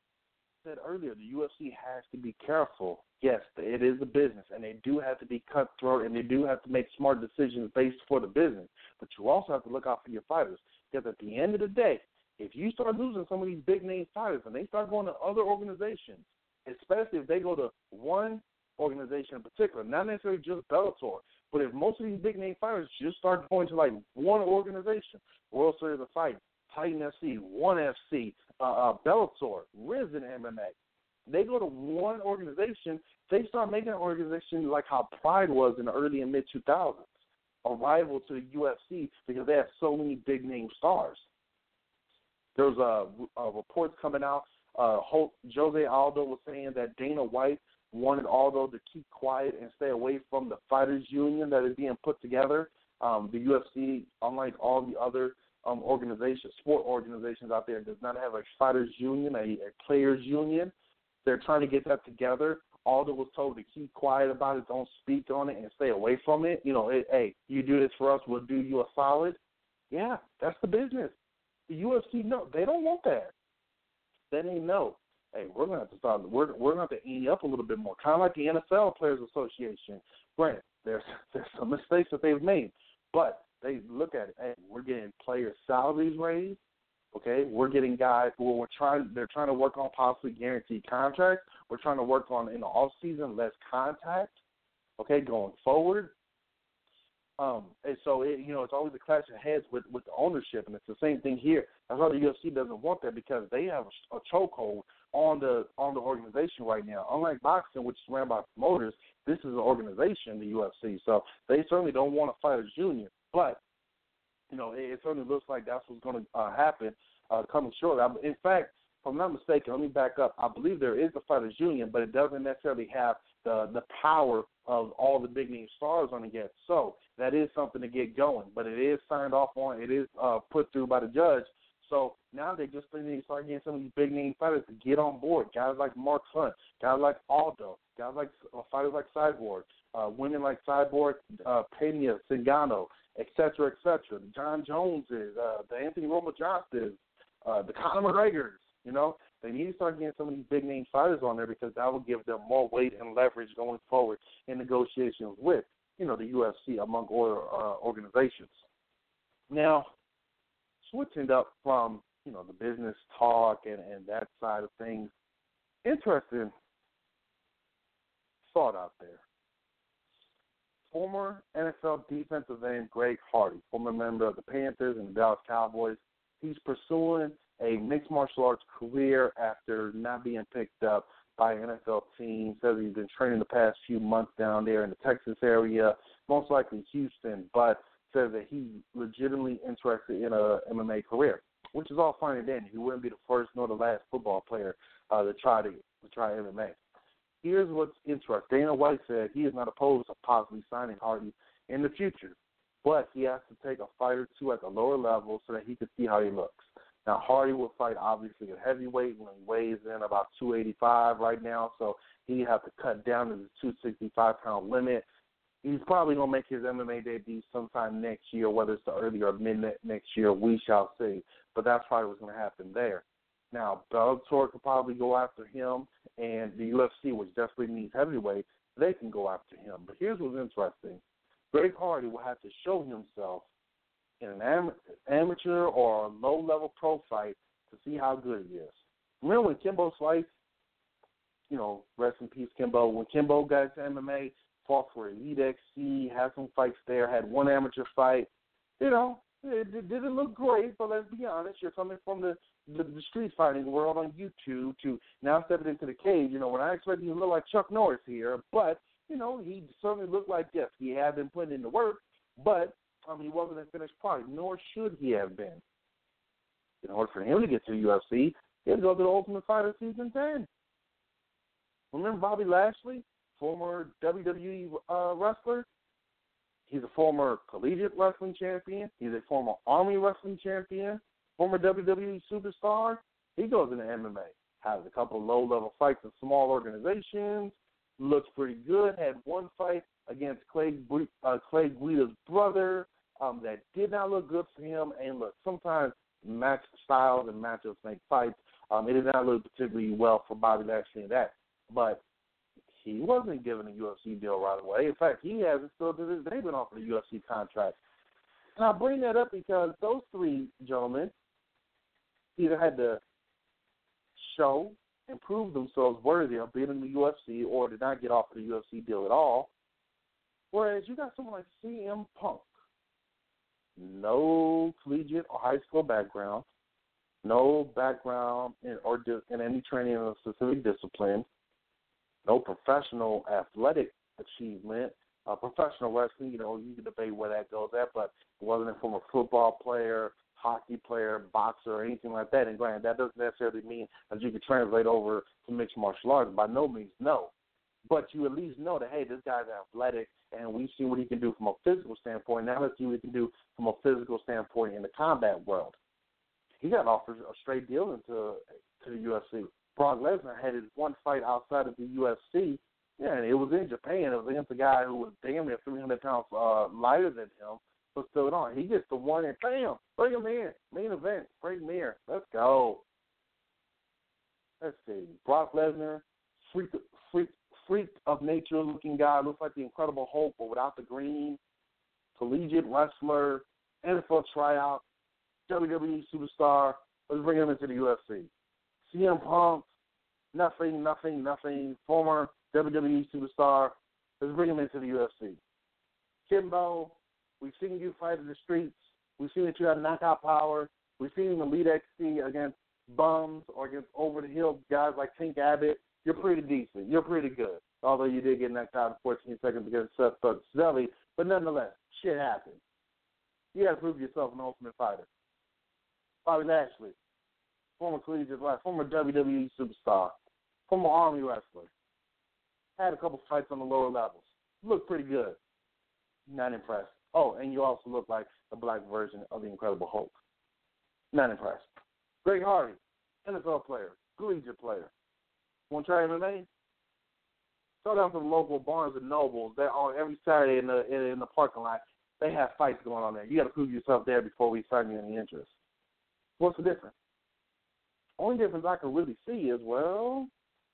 said earlier, the U F C has to be careful. Yes, it is a business, and they do have to be cutthroat, and they do have to make smart decisions based for the business. But you also have to look out for your fighters, because at the end of the day, if you start losing some of these big-name fighters and they start going to other organizations, especially if they go to one organization in particular, not necessarily just Bellator, but if most of these big-name fighters just start going to, like, one organization, World Series of Fighting, Titan F C, One F C, uh, uh, Bellator, Risen M M A. They go to one organization, they start making an organization like how Pride was in the early and mid two thousands, a rival to the U F C because they have so many big-name stars. There's uh, uh, reports coming out. Uh, Jose Aldo was saying that Dana White wanted Aldo to keep quiet and stay away from the fighters union that is being put together. Um, the U F C, unlike all the other Um, organizations, sport organizations out there, does not have a fighters union, a, a players union. They're trying to get that together. Aldo was told to keep quiet about it, don't speak on it, and stay away from it. You know, it, hey, you do this for us, we'll do you a solid. Yeah, that's the business. The U F C, no, they don't want that. Then they know, hey, we're gonna have to start. We're we're gonna have to ante up a little bit more, kind of like the N F L Players Association. Granted, there's there's some mistakes that they've made, but they look at it, hey, we're getting player salaries raised, okay? We're getting guys who we're trying, they're trying to work on possibly guaranteed contracts. We're trying to work on, in the off-season, less contact, okay, going forward. Um, and so, it, you know, it's always a clash of heads with, with the ownership, and it's the same thing here. That's why the U F C doesn't want that because they have a, a chokehold on the on the organization right now. Unlike boxing, which is ran by promoters, this is an organization, the U F C. So they certainly don't want a fighters union. But, you know, it, it certainly looks like that's what's going to uh, happen uh, coming shortly. In fact, if I'm not mistaken, let me back up. I believe there is a fighters union, but it doesn't necessarily have the, the power of all the big name stars on it yet. So that is something to get going, but it is signed off on. It is uh, put through by the judge. So now they just need to start getting some of these big name fighters to get on board. Guys like Mark Hunt, guys like Aldo, guys like uh, fighters like Cyborg, uh, women like Cyborg, uh, Pena, Cigano, et cetera, et cetera. The John Joneses, uh, the Anthony Roma Johnsons, uh, the Conor McGregors. You know, they need to start getting some of these big name fighters on there because that will give them more weight and leverage going forward in negotiations with, you know, the U F C among other uh, organizations. Now, switching up from, you know, the business talk and, and that side of things, interesting thought out there. Former N F L defensive end Greg Hardy, former member of the Panthers and the Dallas Cowboys, he's pursuing a mixed martial arts career after not being picked up by an N F L team. Says he's been training the past few months down there in the Texas area, most likely Houston, but says that he's legitimately interested in a M M A career, which is all fine and dandy. He wouldn't be the first nor the last football player uh, to try to, to try M M A. Here's what's interesting. Dana White said he is not opposed to possibly signing Hardy in the future, but he has to take a fight or two at the lower level so that he can see how he looks. Now, Hardy will fight, obviously, at heavyweight when he weighs in about two eighty-five right now, so he have to cut down to the two sixty-five pound limit. He's probably going to make his M M A debut sometime next year, whether it's the early or mid next year, we shall see. But that's probably what's going to happen there. Now, Bellator could probably go after him, and the U F C, which desperately needs heavyweight, they can go after him. But here's what's interesting. Greg Hardy will have to show himself in an am- amateur or a low-level pro fight to see how good he is. Remember when Kimbo Slice, you know, rest in peace, Kimbo, when Kimbo got into M M A, fought for Elite X C, had some fights there, had one amateur fight, you know, it, it didn't look great, but let's be honest, you're coming from the, the, the street fighting world on YouTube to now stepping into the cage. You know, when I expected him to look like Chuck Norris here, but, you know, he certainly looked like, yes, he had been putting in the work, but Um, he wasn't a finished product, nor should he have been. In order for him to get to the U F C, he had to go to the Ultimate Fighter Season ten. Remember Bobby Lashley, former W W E uh, wrestler? He's a former collegiate wrestling champion. He's a former Army wrestling champion, former W W E superstar. He goes into M M A, has a couple of low-level fights in small organizations, looks pretty good, had one fight against Clay, uh, Clay Guida's brother um, that did not look good for him. And look, sometimes match styles and matchups make fights. Um, it did not look particularly well for Bobby Lashley in that. But he wasn't given a U F C deal right away. In fact, he hasn't still to this day been offered a U F C contract. And I bring that up because those three gentlemen either had to show and prove themselves worthy of being in the U F C or did not get offered a U F C deal at all. Whereas you got someone like C M Punk, no collegiate or high school background, no background in, or di- in any training in a specific discipline, no professional athletic achievement, uh, professional wrestling, you know, you can debate where that goes at, but it wasn't from a football player, hockey player, boxer, or anything like that. And granted, that doesn't necessarily mean that you can translate over to mixed martial arts. By no means, no. But you at least know that, hey, this guy's athletic, and we've seen what he can do from a physical standpoint. Now let's see what he can do from a physical standpoint in the combat world. He got offered a straight deal into to the U F C. Brock Lesnar had his one fight outside of the U F C, yeah, and it was in Japan. It was against a guy who was damn near three hundred pounds uh, lighter than him, but still on. He gets the one and bam, bring him in. Main event, bring him here. Let's go. Let's see. Brock Lesnar, freak, freak, freak of nature looking guy, looks like the Incredible Hulk, but without the green. Collegiate wrestler, N F L tryout, W W E superstar. Let's bring him into the U F C. C M Punk, nothing, nothing, nothing. Former W W E superstar. Let's bring him into the U F C. Kimbo, we've seen you fight in the streets. We've seen that you have knockout power. We've seen the Elite X C against bums or against over-the-hill guys like Tank Abbott. You're pretty decent. You're pretty good. Although you did get knocked out in fourteen seconds against Seth Zelli. But nonetheless, shit happens. You got to prove yourself an Ultimate Fighter. Bobby Lashley, former collegiate wrestler, former W W E superstar, former Army wrestler. Had a couple fights on the lower levels. look pretty good. Not impressed. Oh, and you also look like the black version of the Incredible Hulk. Not impressed. Greg Hardy, N F L player, collegiate player. Want to try M M A? Go down to the local Barnes and Nobles. They're on every Saturday in the in, in the parking lot. They have fights going on there. You got to prove yourself there before we sign you any interest. What's the difference? Only difference I can really see is, well,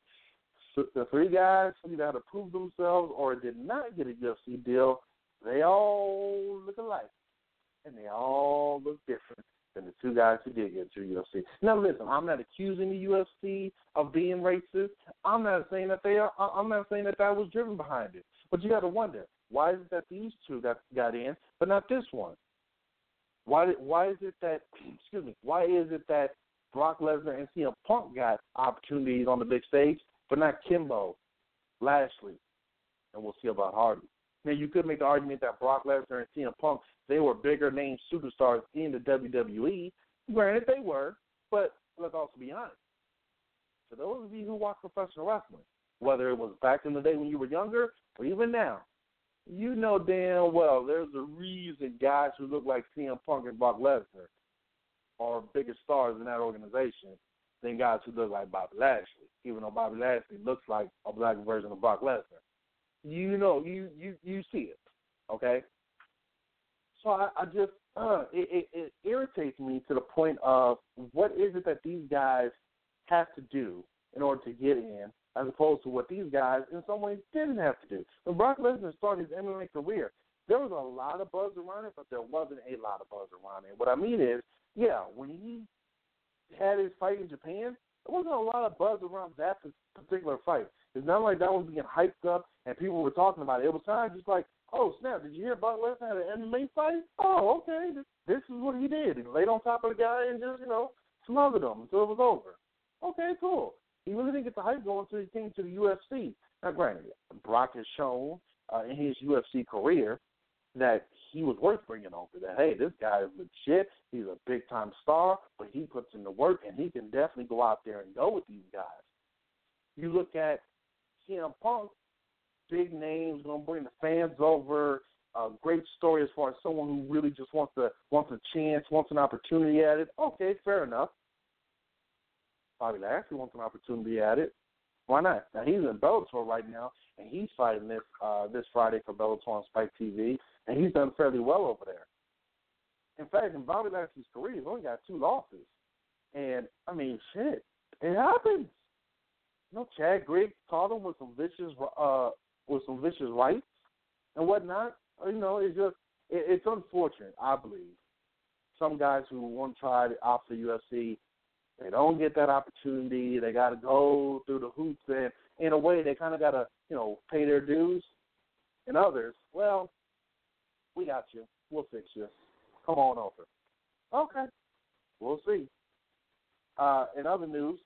the three guys either had to prove themselves or did not get a U F C deal. They all look alike, and they all look different than the two guys who did get to the U F C. Now, listen, I'm not accusing the U F C of being racist. I'm not saying that they are. I'm not saying that that was driven behind it. But you got to wonder, why is it that these two got got in, but not this one? Why why is it that excuse me? Why is it that Brock Lesnar and C M Punk got opportunities on the big stage, but not Kimbo, Lashley, and we'll see about Hardy. Now, you could make the argument that Brock Lesnar and C M Punk, they were bigger name superstars in the W W E. Granted, they were, but let's also be honest. For those of you who watch professional wrestling, whether it was back in the day when you were younger or even now, you know damn well there's a reason guys who look like C M Punk and Brock Lesnar are bigger stars in that organization than guys who look like Bobby Lashley, even though Bobby Lashley looks like a black version of Brock Lesnar. You know, you, you, you see it, okay? So I, I just, uh, it, it, it irritates me to the point of what is it that these guys have to do in order to get in, as opposed to what these guys in some ways didn't have to do. When Brock Lesnar started his M M A career, there was a lot of buzz around it, but there wasn't a lot of buzz around it. What I mean is, yeah, when he had his fight in Japan, there wasn't a lot of buzz around that particular fight. It's not like that was being hyped up and people were talking about it. It was kind of just like, oh, snap, did you hear Brock Lesnar had an M M A fight? Oh, okay, this, this is what he did. He laid on top of the guy and just, you know, smothered him until it was over. Okay, cool. He really didn't get the hype going until he came to the U F C. Now, granted, Brock has shown uh, in his U F C career that he was worth bringing over, that, hey, this guy is legit. He's a big-time star, but he puts in the work, and he can definitely go out there and go with these guys. You look at C M Punk, big names, going to bring the fans over, a great story as far as someone who really just wants to wants a chance, wants an opportunity at it. Okay, fair enough. Bobby Lashley wants an opportunity at it. Why not? Now, he's in Bellator right now, and he's fighting this uh, this Friday for Bellator on Spike T V, and he's done fairly well over there. In fact, in Bobby Lashley's career, he's only got two losses. And, I mean, shit, it happens. You know, Chad Griggs caught him with some vicious uh, with some vicious rights and whatnot. You know, it's just, it, it's unfortunate, I believe. Some guys who want to try it off the U F C, they don't get that opportunity. They got to go through the hoops, and in a way, they kind of got to, you know, pay their dues. And others, well, we got you. We'll fix you. Come on over. Okay. We'll see. Uh, in other news,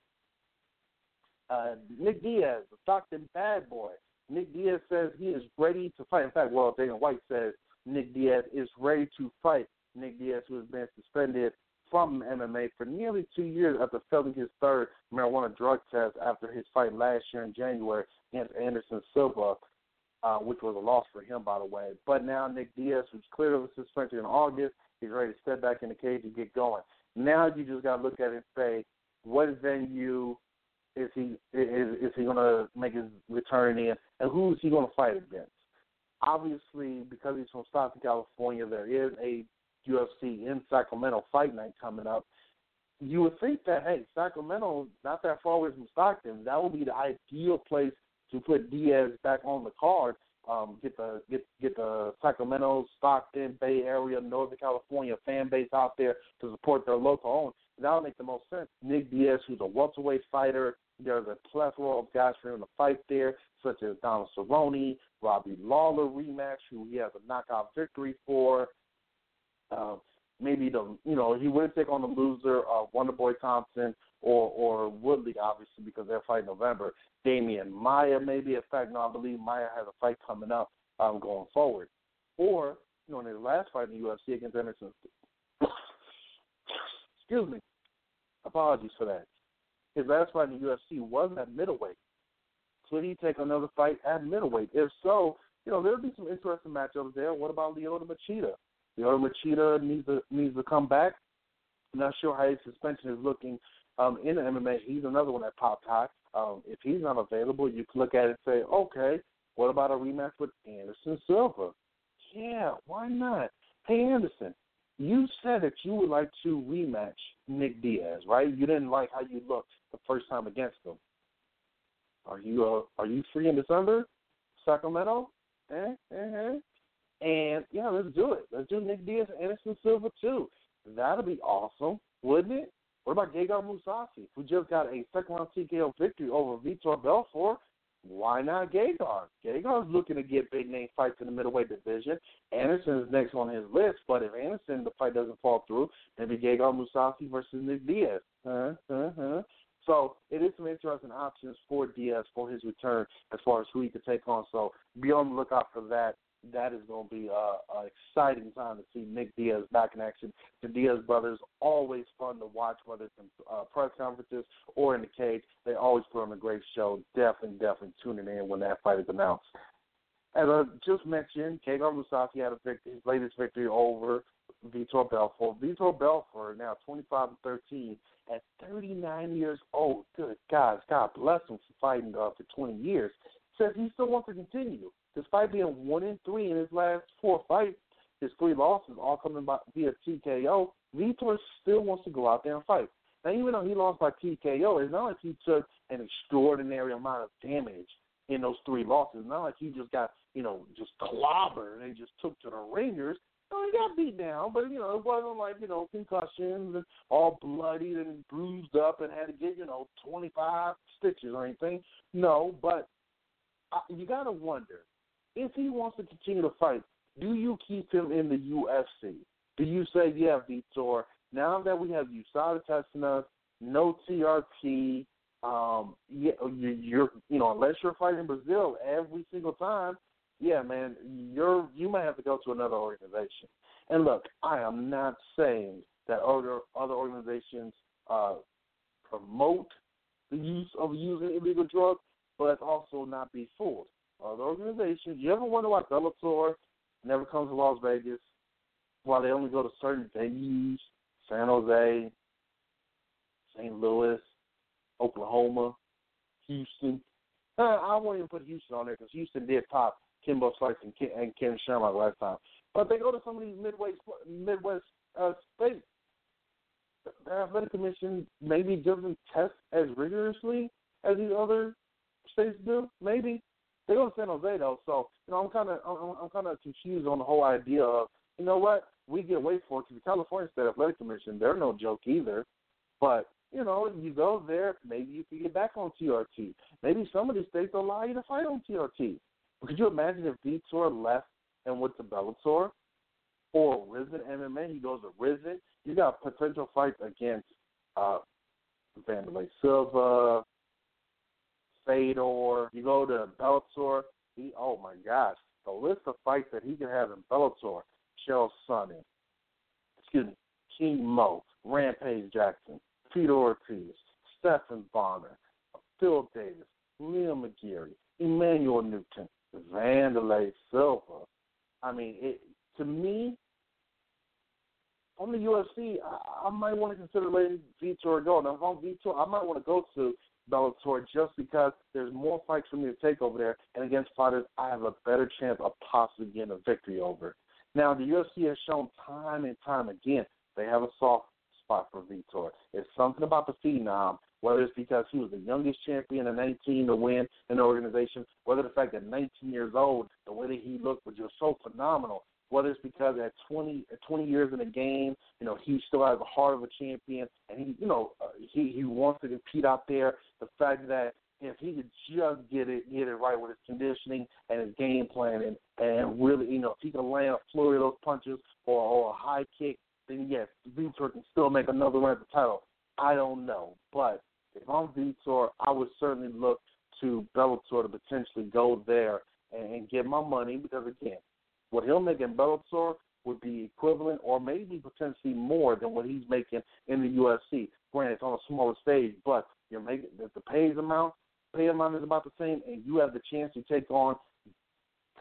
uh, Nick Diaz, the Stockton bad boy. Nick Diaz says he is ready to fight. In fact, well, Dana White says Nick Diaz is ready to fight. Nick Diaz, who has been suspended from M M A for nearly two years after failing his third marijuana drug test after his fight last year in January against Anderson Silva, uh, which was a loss for him, by the way. But now Nick Diaz, who's cleared of the suspension in August, he's ready to step back in the cage and get going. Now you just got to look at it and say, what venue is he is, is he going to make his return in, and who is he going to fight against? Obviously, because he's from Stockton, California, there is a U F C in Sacramento fight night coming up. You would think that, hey, Sacramento, not that far away from Stockton, that would be the ideal place to put Diaz back on the card. Um, get the get get the Sacramento, Stockton, Bay Area, Northern California fan base out there to support their local own. That would make the most sense. Nick Diaz, who's a welterweight fighter, there's a plethora of guys for him to fight there, such as Donald Cerrone, Robbie Lawler rematch, who he has a knockout victory for. Uh, maybe the you know he would take on the loser of Wonderboy Thompson or or Woodley, obviously, because they're fighting November. Damian Maia, maybe. In fact, no, I believe Maia has a fight coming up um, going forward. Or, you know, in his last fight in the U F C against Anderson, excuse me, apologies for that. His last fight in the U F C was at middleweight. Could he take another fight at middleweight? If so, you know, there'll be some interesting matchups there. What about Lyoto Machida? Lyoto Machida needs to needs to come back. I'm not sure how his suspension is looking um, in the M M A. He's another one that popped high. Um, if he's not available, you can look at it and say, okay, what about a rematch with Anderson Silva? Yeah, why not? Hey, Anderson, you said that you would like to rematch Nick Diaz, right? You didn't like how you looked the first time against him. Are you uh, are you free in December, Sacramento? Eh, eh, eh. And, yeah, let's do it. Let's do Nick Diaz and Anderson Silva, too. That'll be awesome, wouldn't it? What about Gegard Mousasi, who just got a second-round T K O victory over Vitor Belfort? Why not Gegard? Gegard's looking to get big-name fights in the middleweight division. Anderson is next on his list, but if Anderson, the fight doesn't fall through, maybe Gegard Mousasi versus Nick Diaz. Huh, huh, huh. So it is some interesting options for Diaz for his return as far as who he could take on. So be on the lookout for that. That is going to be an exciting time to see Nick Diaz back in action. The Diaz brothers, always fun to watch, whether it's in uh, press conferences or in the cage. They always put on a great show. Definitely, definitely tuning in when that fight is announced. As I just mentioned, Gegard Mousasi had a victory, his latest victory over Vitor Belfort. Vitor Belfort, now twenty-five and thirteen, at thirty-nine years old. Good God, God bless him for fighting uh, for twenty years. Says he still wants to continue. Despite being one and three in his last four fights, his three losses all coming by via T K O, Vitor still wants to go out there and fight. Now, even though he lost by T K O, it's not like he took an extraordinary amount of damage in those three losses. It's not like he just got, you know, just clobbered and just took to the ringers. No, he got beat down, but, you know, it wasn't like, you know, concussions and all bloodied and bruised up and had to get, you know, twenty-five stitches or anything. No, but uh, you got to wonder, if he wants to continue to fight, do you keep him in the U F C? Do you say, yeah, Vitor, now that we have U S A D testing us, no T R T, um, yeah, you're, you know, unless you're fighting Brazil every single time, yeah, man, you're you might have to go to another organization. And look, I am not saying that other other organizations uh, promote the use of using illegal drugs, but let's also not be fooled. Other organizations, you ever wonder why Bellator never comes to Las Vegas? Why they only go to certain venues, San Jose, Saint Louis, Oklahoma, Houston. Uh, I won't even put Houston on there because Houston did pop Kimbo Slice and Ken, and Ken Shamrock last time. But they go to some of these Midwest, Midwest uh, states. The Athletic Commission maybe doesn't test as rigorously as these other states do. Maybe. They go to San Jose though, so you know I'm kind of I'm, I'm kind of confused on the whole idea of, you know what, we get away for it because the California State Athletic Commission, they're no joke either. But you know, if you go there, maybe you can get back on T R T. Maybe some of these states allow you to fight on T R T. Could you imagine if Vitor left and went to Bellator or Rizin M M A? He goes to Rizin. You got potential fights against uh, Vanderlei Silva, Fedor. You go to Bellator. He, oh my gosh, the list of fights that he can have in Bellator: Chael Sonnen, excuse me, King Mo, Rampage Jackson, Peter Ortiz, Stephan Bonner, Phil Davis, Liam McGeary, Emmanuel Newton, Vanderlei Silva. I mean, it, to me, on the U F C, I, I might want to consider letting Vitor go. Now, if I'm Vitor, I might want to go to Bellator just because there's more fights for me to take over there, and against fighters I have a better chance of possibly getting a victory over. Now, the U F C has shown time and time again they have a soft spot for Vitor. It's something about the phenom, whether it's because he was the youngest champion at nineteen to win in the organization, whether the fact that nineteen years old, the way that he looked was just so phenomenal, whether it's because at twenty, at twenty years in the game, you know, he still has the heart of a champion, and he, you know, uh, he, he wants to compete out there. The fact that if he could just get it get it right with his conditioning and his game plan, and, and really, you know, if he can land a flurry of those punches or, or a high kick, then yes, Vitor can still make another run at the title. I don't know, but if I'm Vitor, I would certainly look to Bellator to potentially go there and, and get my money because, again, what he'll make in Bellator would be equivalent or maybe potentially more than what he's making in the U F C. Granted, it's on a smaller stage, but you're making the, the pays amount, pay amount is about the same, and you have the chance to take on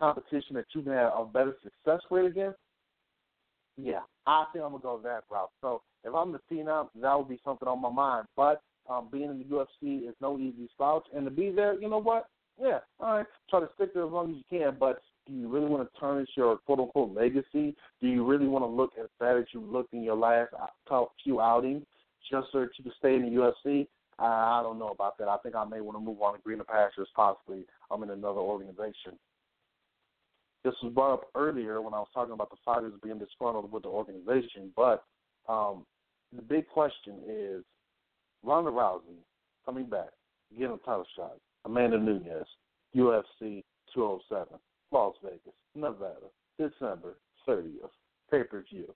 competition that you can have a better success rate against, yeah, I think I'm going to go that route. So if I'm the Phenom, that would be something on my mind. But um, being in the U F C is no easy slouch. And to be there, you know what? Yeah, all right, try to stick there as long as you can. But do you really want to tarnish your quote-unquote legacy? Do you really want to look as bad as you looked in your last few outings just so that you can stay in the U F C? I don't know about that. I think I may want to move on to greener pastures, possibly. I'm in another organization. This was brought up earlier when I was talking about the fighters being disgruntled with the organization, but um, the big question is Ronda Rousey coming back, getting a title shot. Amanda Nunes, U F C two oh seven, Las Vegas, Nevada, December thirtieth, pay-per-view.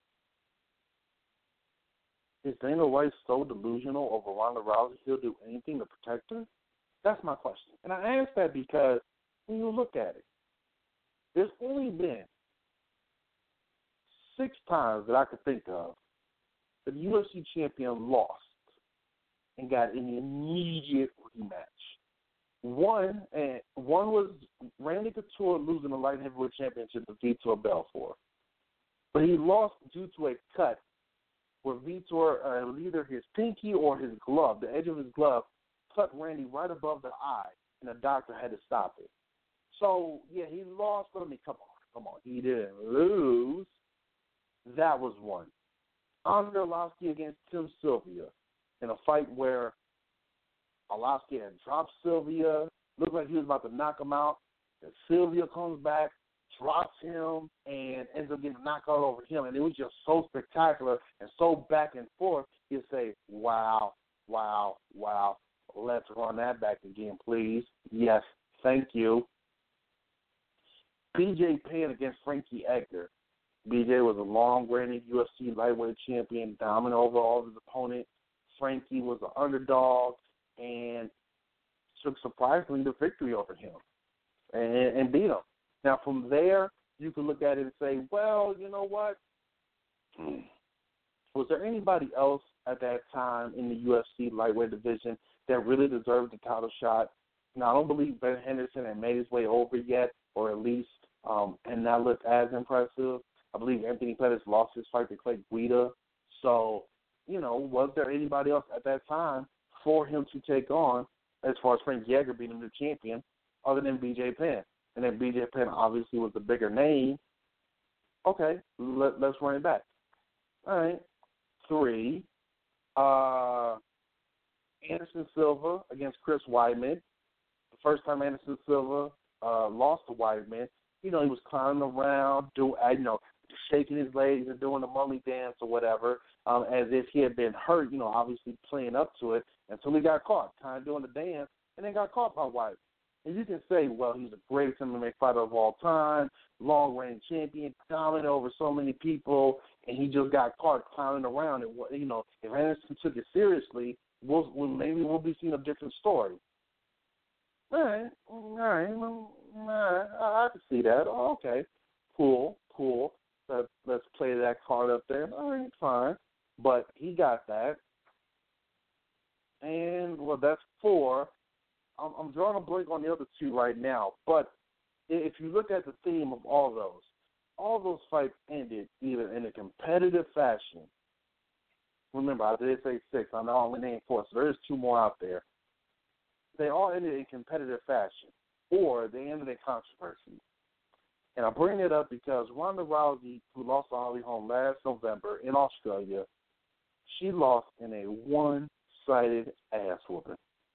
Is Dana White so delusional over Ronda Rousey he'll do anything to protect her? That's my question. And I ask that because when you look at it, there's only been six times that I could think of that the U F C champion lost and got an immediate rematch. One and one was Randy Couture losing the light heavyweight championship to Vitor Belfort, but he lost due to a cut where Vitor, uh, either his pinky or his glove, the edge of his glove, cut Randy right above the eye, and the doctor had to stop it. So, yeah, he lost, but I mean, come on, come on. He didn't lose. That was one. Andre Arlovski against Tim Sylvia in a fight where Arlovski had dropped Sylvia, looked like he was about to knock him out, and Sylvia comes back, drops him, and ends up getting a knockout over him. And it was just so spectacular and so back and forth, you'd say, wow, wow, wow. Let's run that back again, please. Yes, thank you. B J Penn against Frankie Edgar. B J was a long-reigning U F C lightweight champion, dominant over all of his opponents. Frankie was an underdog and took surprisingly the victory over him and, and beat him. Now, from there, you can look at it and say, well, you know what? Was there anybody else at that time in the U F C lightweight division that really deserved the title shot? Now, I don't believe Ben Henderson had made his way over yet, or at least um, and not looked as impressive. I believe Anthony Pettis lost his fight to Clay Guida. So, you know, was there anybody else at that time for him to take on, as far as Frankie Edgar being the new champion, other than B J Penn? And then B J Penn obviously was the bigger name. Okay, let, let's run it back. All right, three. Uh, Anderson Silva against Chris Weidman. The first time Anderson Silva uh, lost to Weidman, you know, he was climbing around, do, you know, shaking his legs and doing the mummy dance or whatever, um, as if he had been hurt, you know, obviously playing up to it until he got caught, kind of doing the dance, and then got caught by Weidman. And you can say, well, he's the greatest M M A fighter of all time, long-range champion, dominant over so many people, and he just got caught clowning around. And, you know, if Anderson took it seriously, we'll, we'll, maybe we'll be seeing a different story. All right, all right, well, all right, I, I can see that. Oh, okay, cool, cool. Let, let's play that card up there. All right, fine. But he got that. And, well, that's four. I'm, I'm drawing a blank on the other two right now. But if you look at the theme of all those, all those fights ended either in a competitive fashion. Remember, I did say six. I know I only named four, so there's two more out there. They all ended in competitive fashion, or they ended in controversy. And I bring it up because Ronda Rousey, who lost to Holly Holm last November in Australia, she lost in a one-sided ass whooping.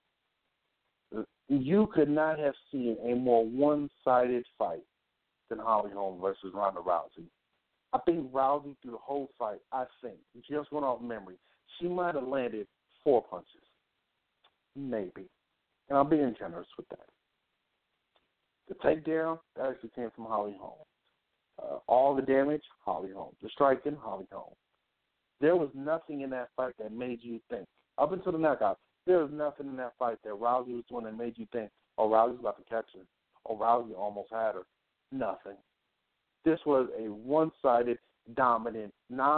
You could not have seen a more one-sided fight than Holly Holm versus Ronda Rousey. I think Rousey, through the whole fight, I think, just went off memory, she might have landed four punches. Maybe. And I'm being generous with that. The takedown, that actually came from Holly Holm. Uh, all the damage, Holly Holm. The striking, Holly Holm. There was nothing in that fight that made you think. Up until the knockout, there was nothing in that fight that Rousey was doing that made you think, oh, Rousey's about to catch her. Oh, Rousey almost had her. Nothing. This was a one-sided, dominant,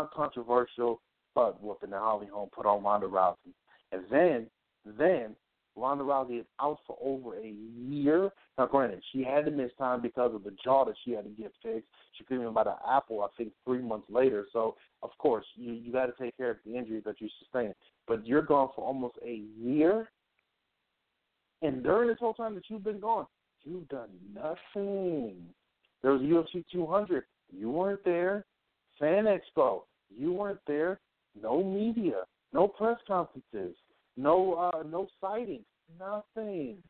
non-controversial butt whooping that Holly Holm put on Ronda Rousey. And then, then Ronda Rousey is out for over a year. Now, granted, she had to miss time because of the jaw that she had to get fixed. She came in by the apple, I think, three months later. So, of course, you you got to take care of the injuries that you sustained. But you're gone for almost a year, and during this whole time that you've been gone, you've done nothing. There was U F C two hundred. You weren't there. Fan Expo. You weren't there. No media. No press conferences. No uh, no sightings. Nothing.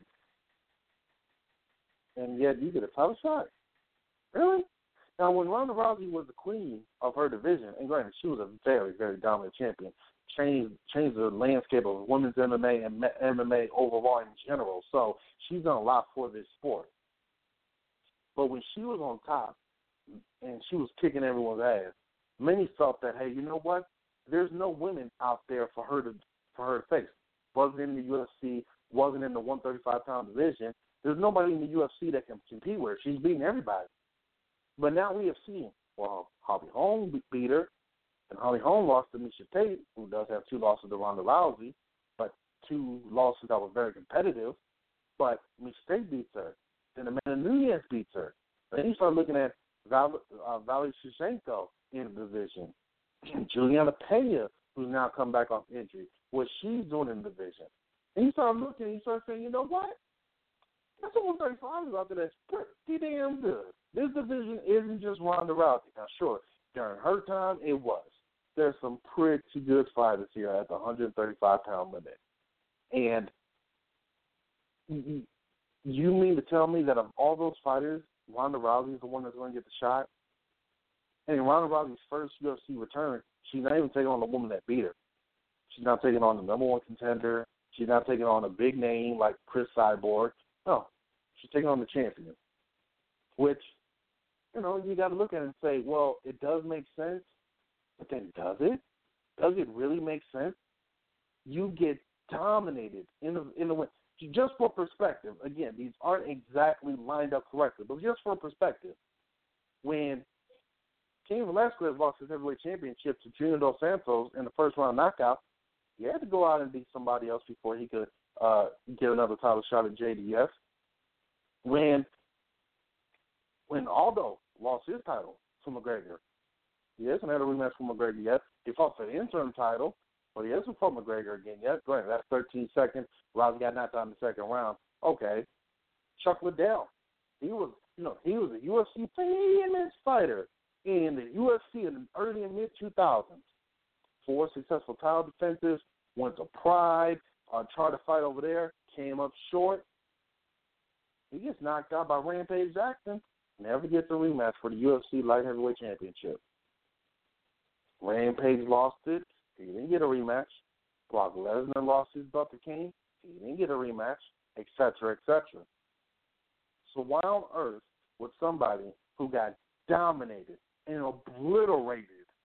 And yet you get a title shot? Really? Now, when Ronda Rousey was the queen of her division, and granted, she was a very, very dominant champion, changed changed the landscape of women's M M A and M M A overall in general. So she's done a lot for this sport. But when she was on top and she was kicking everyone's ass, many felt that, hey, you know what? There's no women out there for her to for her to face. Wasn't in the U F C, wasn't in the one thirty-five pound division. There's nobody in the U F C that can compete with her. She's beating everybody. But now we have seen, well, Holly Holm beat her, and Holly Holm lost to Miesha Tate, who does have two losses to Ronda Rousey, but two losses that were very competitive. But Miesha Tate beats her. Then Amanda Nunes beats her. Then you start looking at Val, uh, Valerie Shevchenko in the division. Juliana Pena, who's now come back off injury, what she's doing in the division. And you start looking and you start saying, you know what? That's a one thirty-five out there that's pretty damn good. This division isn't just Ronda Rousey. Now, sure, during her time, it was. There's some pretty good fighters here at the one thirty-five pound limit. And you mean to tell me that of all those fighters, Ronda Rousey is the one that's going to get the shot? And in Ronda Rousey's first U F C return, she's not even taking on the woman that beat her. She's not taking on the number one contender. She's not taking on a big name like Chris Cyborg. No, she's taking on the champion, which, you know, you got to look at it and say, well, it does make sense, but then does it? Does it really make sense? You get dominated in the in the win. Just for perspective, again, these aren't exactly lined up correctly, but just for perspective, when Cain Velasquez lost his heavyweight championship to Junior Dos Santos in the first round knockout, he had to go out and beat somebody else before he could uh, get another title shot at J D S. When when Aldo lost his title to McGregor, he hasn't had a rematch from McGregor yet. He fought for the interim title, but he hasn't fought McGregor again yet. Go ahead, that's thirteen seconds. Rousey got knocked out in the second round. Okay. Chuck Liddell, he was, you know, he was a U F C famous fighter in the U F C in the early and mid two thousands. Four successful title defenses, went to Pride, uh, tried to fight over there, came up short. He gets knocked out by Rampage Jackson, never gets a rematch for the U F C Light Heavyweight Championship. Rampage lost it. He didn't get a rematch. Brock Lesnar lost his belt to Kane. He didn't get a rematch, et cetera, et cetera. So why on earth would somebody who got dominated and obliterated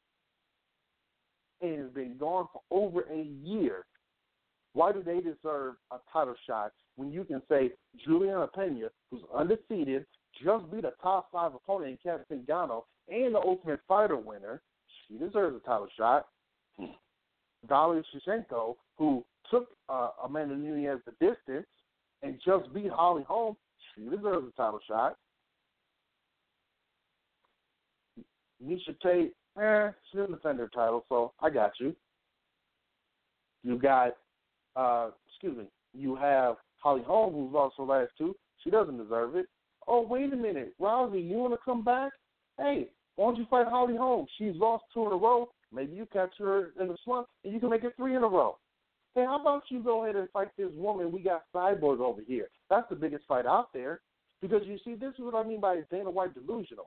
and has been gone for over a year, why do they deserve a title shot when you can say Juliana Pena, who's undefeated, just beat a top five opponent in Cat Zingano and the Ultimate Fighter winner, she deserves a title shot. Valerie Shevchenko, who took uh, Amanda Nunes the distance and just beat Holly Holm, she deserves a title shot. Miesha Tate, eh, she didn't defend her title, so I got you. You got, uh, excuse me, you have Holly Holm, who's lost her last two. She doesn't deserve it. Oh, wait a minute. Rousey, you want to come back? Hey, why don't you fight Holly Holm? She's lost two in a row. Maybe you catch her in the slump, and you can make it three in a row. Hey, how about you go ahead and fight this woman? We got Cyborg over here. That's the biggest fight out there. Because, you see, this is what I mean by Dana White delusional.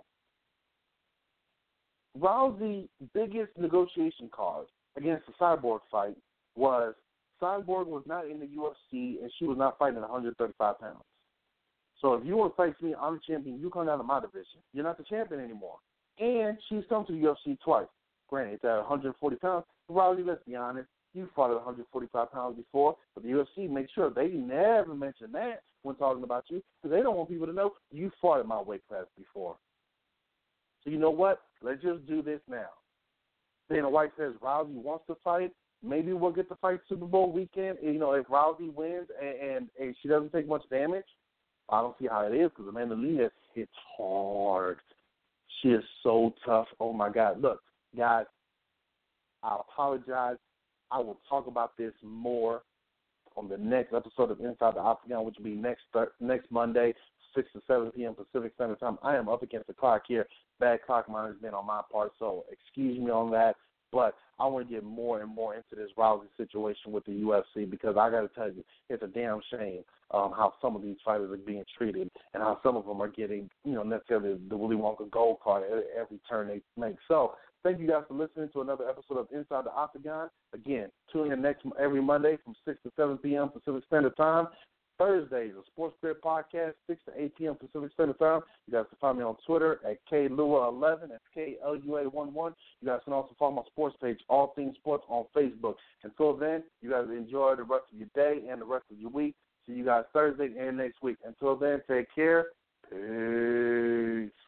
Rousey's biggest negotiation card against the Cyborg fight was Cyborg was not in the U F C, and she was not fighting at one thirty-five pounds. So if you want to fight me, I'm the champion. You come down to my division. You're not the champion anymore. And she's come to the U F C twice. Granted, it's at one forty pounds. Rousey, let's be honest, you fought at one forty-five pounds before, but the U F C makes sure they never mention that when talking about you because they don't want people to know you fought at my weight class before. So you know what? Let's just do this now. Dana White says Rousey wants to fight. maybe we'll get to fight Super Bowl weekend. You know, if Rousey wins and, and, and she doesn't take much damage, I don't see how it is because Amanda Lee hits hard. She is so tough. Oh, my God. Look, guys, I apologize. I will talk about this more on the next episode of Inside the Octagon, which will be next next Monday, six to seven p.m. Pacific Standard Time. I am up against the clock here. Bad clock management on my part, so excuse me on that. But I want to get more and more into this Rousey situation with the U F C because I got to tell you, it's a damn shame um, how some of these fighters are being treated and how some of them are getting, you know, necessarily the Willy Wonka gold card at every turn they make. So thank you guys for listening to another episode of Inside the Octagon. Again, tune in next every Monday from six to seven p.m. Pacific Standard Time. Thursdays, a Sports Grid podcast, six to eight p.m. Pacific Standard Time. You guys can find me on Twitter at K Lua eleven. That's K L U A one one. You guys can also follow my sports page, All Things Sports, on Facebook. Until then, you guys enjoy the rest of your day and the rest of your week. See you guys Thursday and next week. Until then, take care. Peace.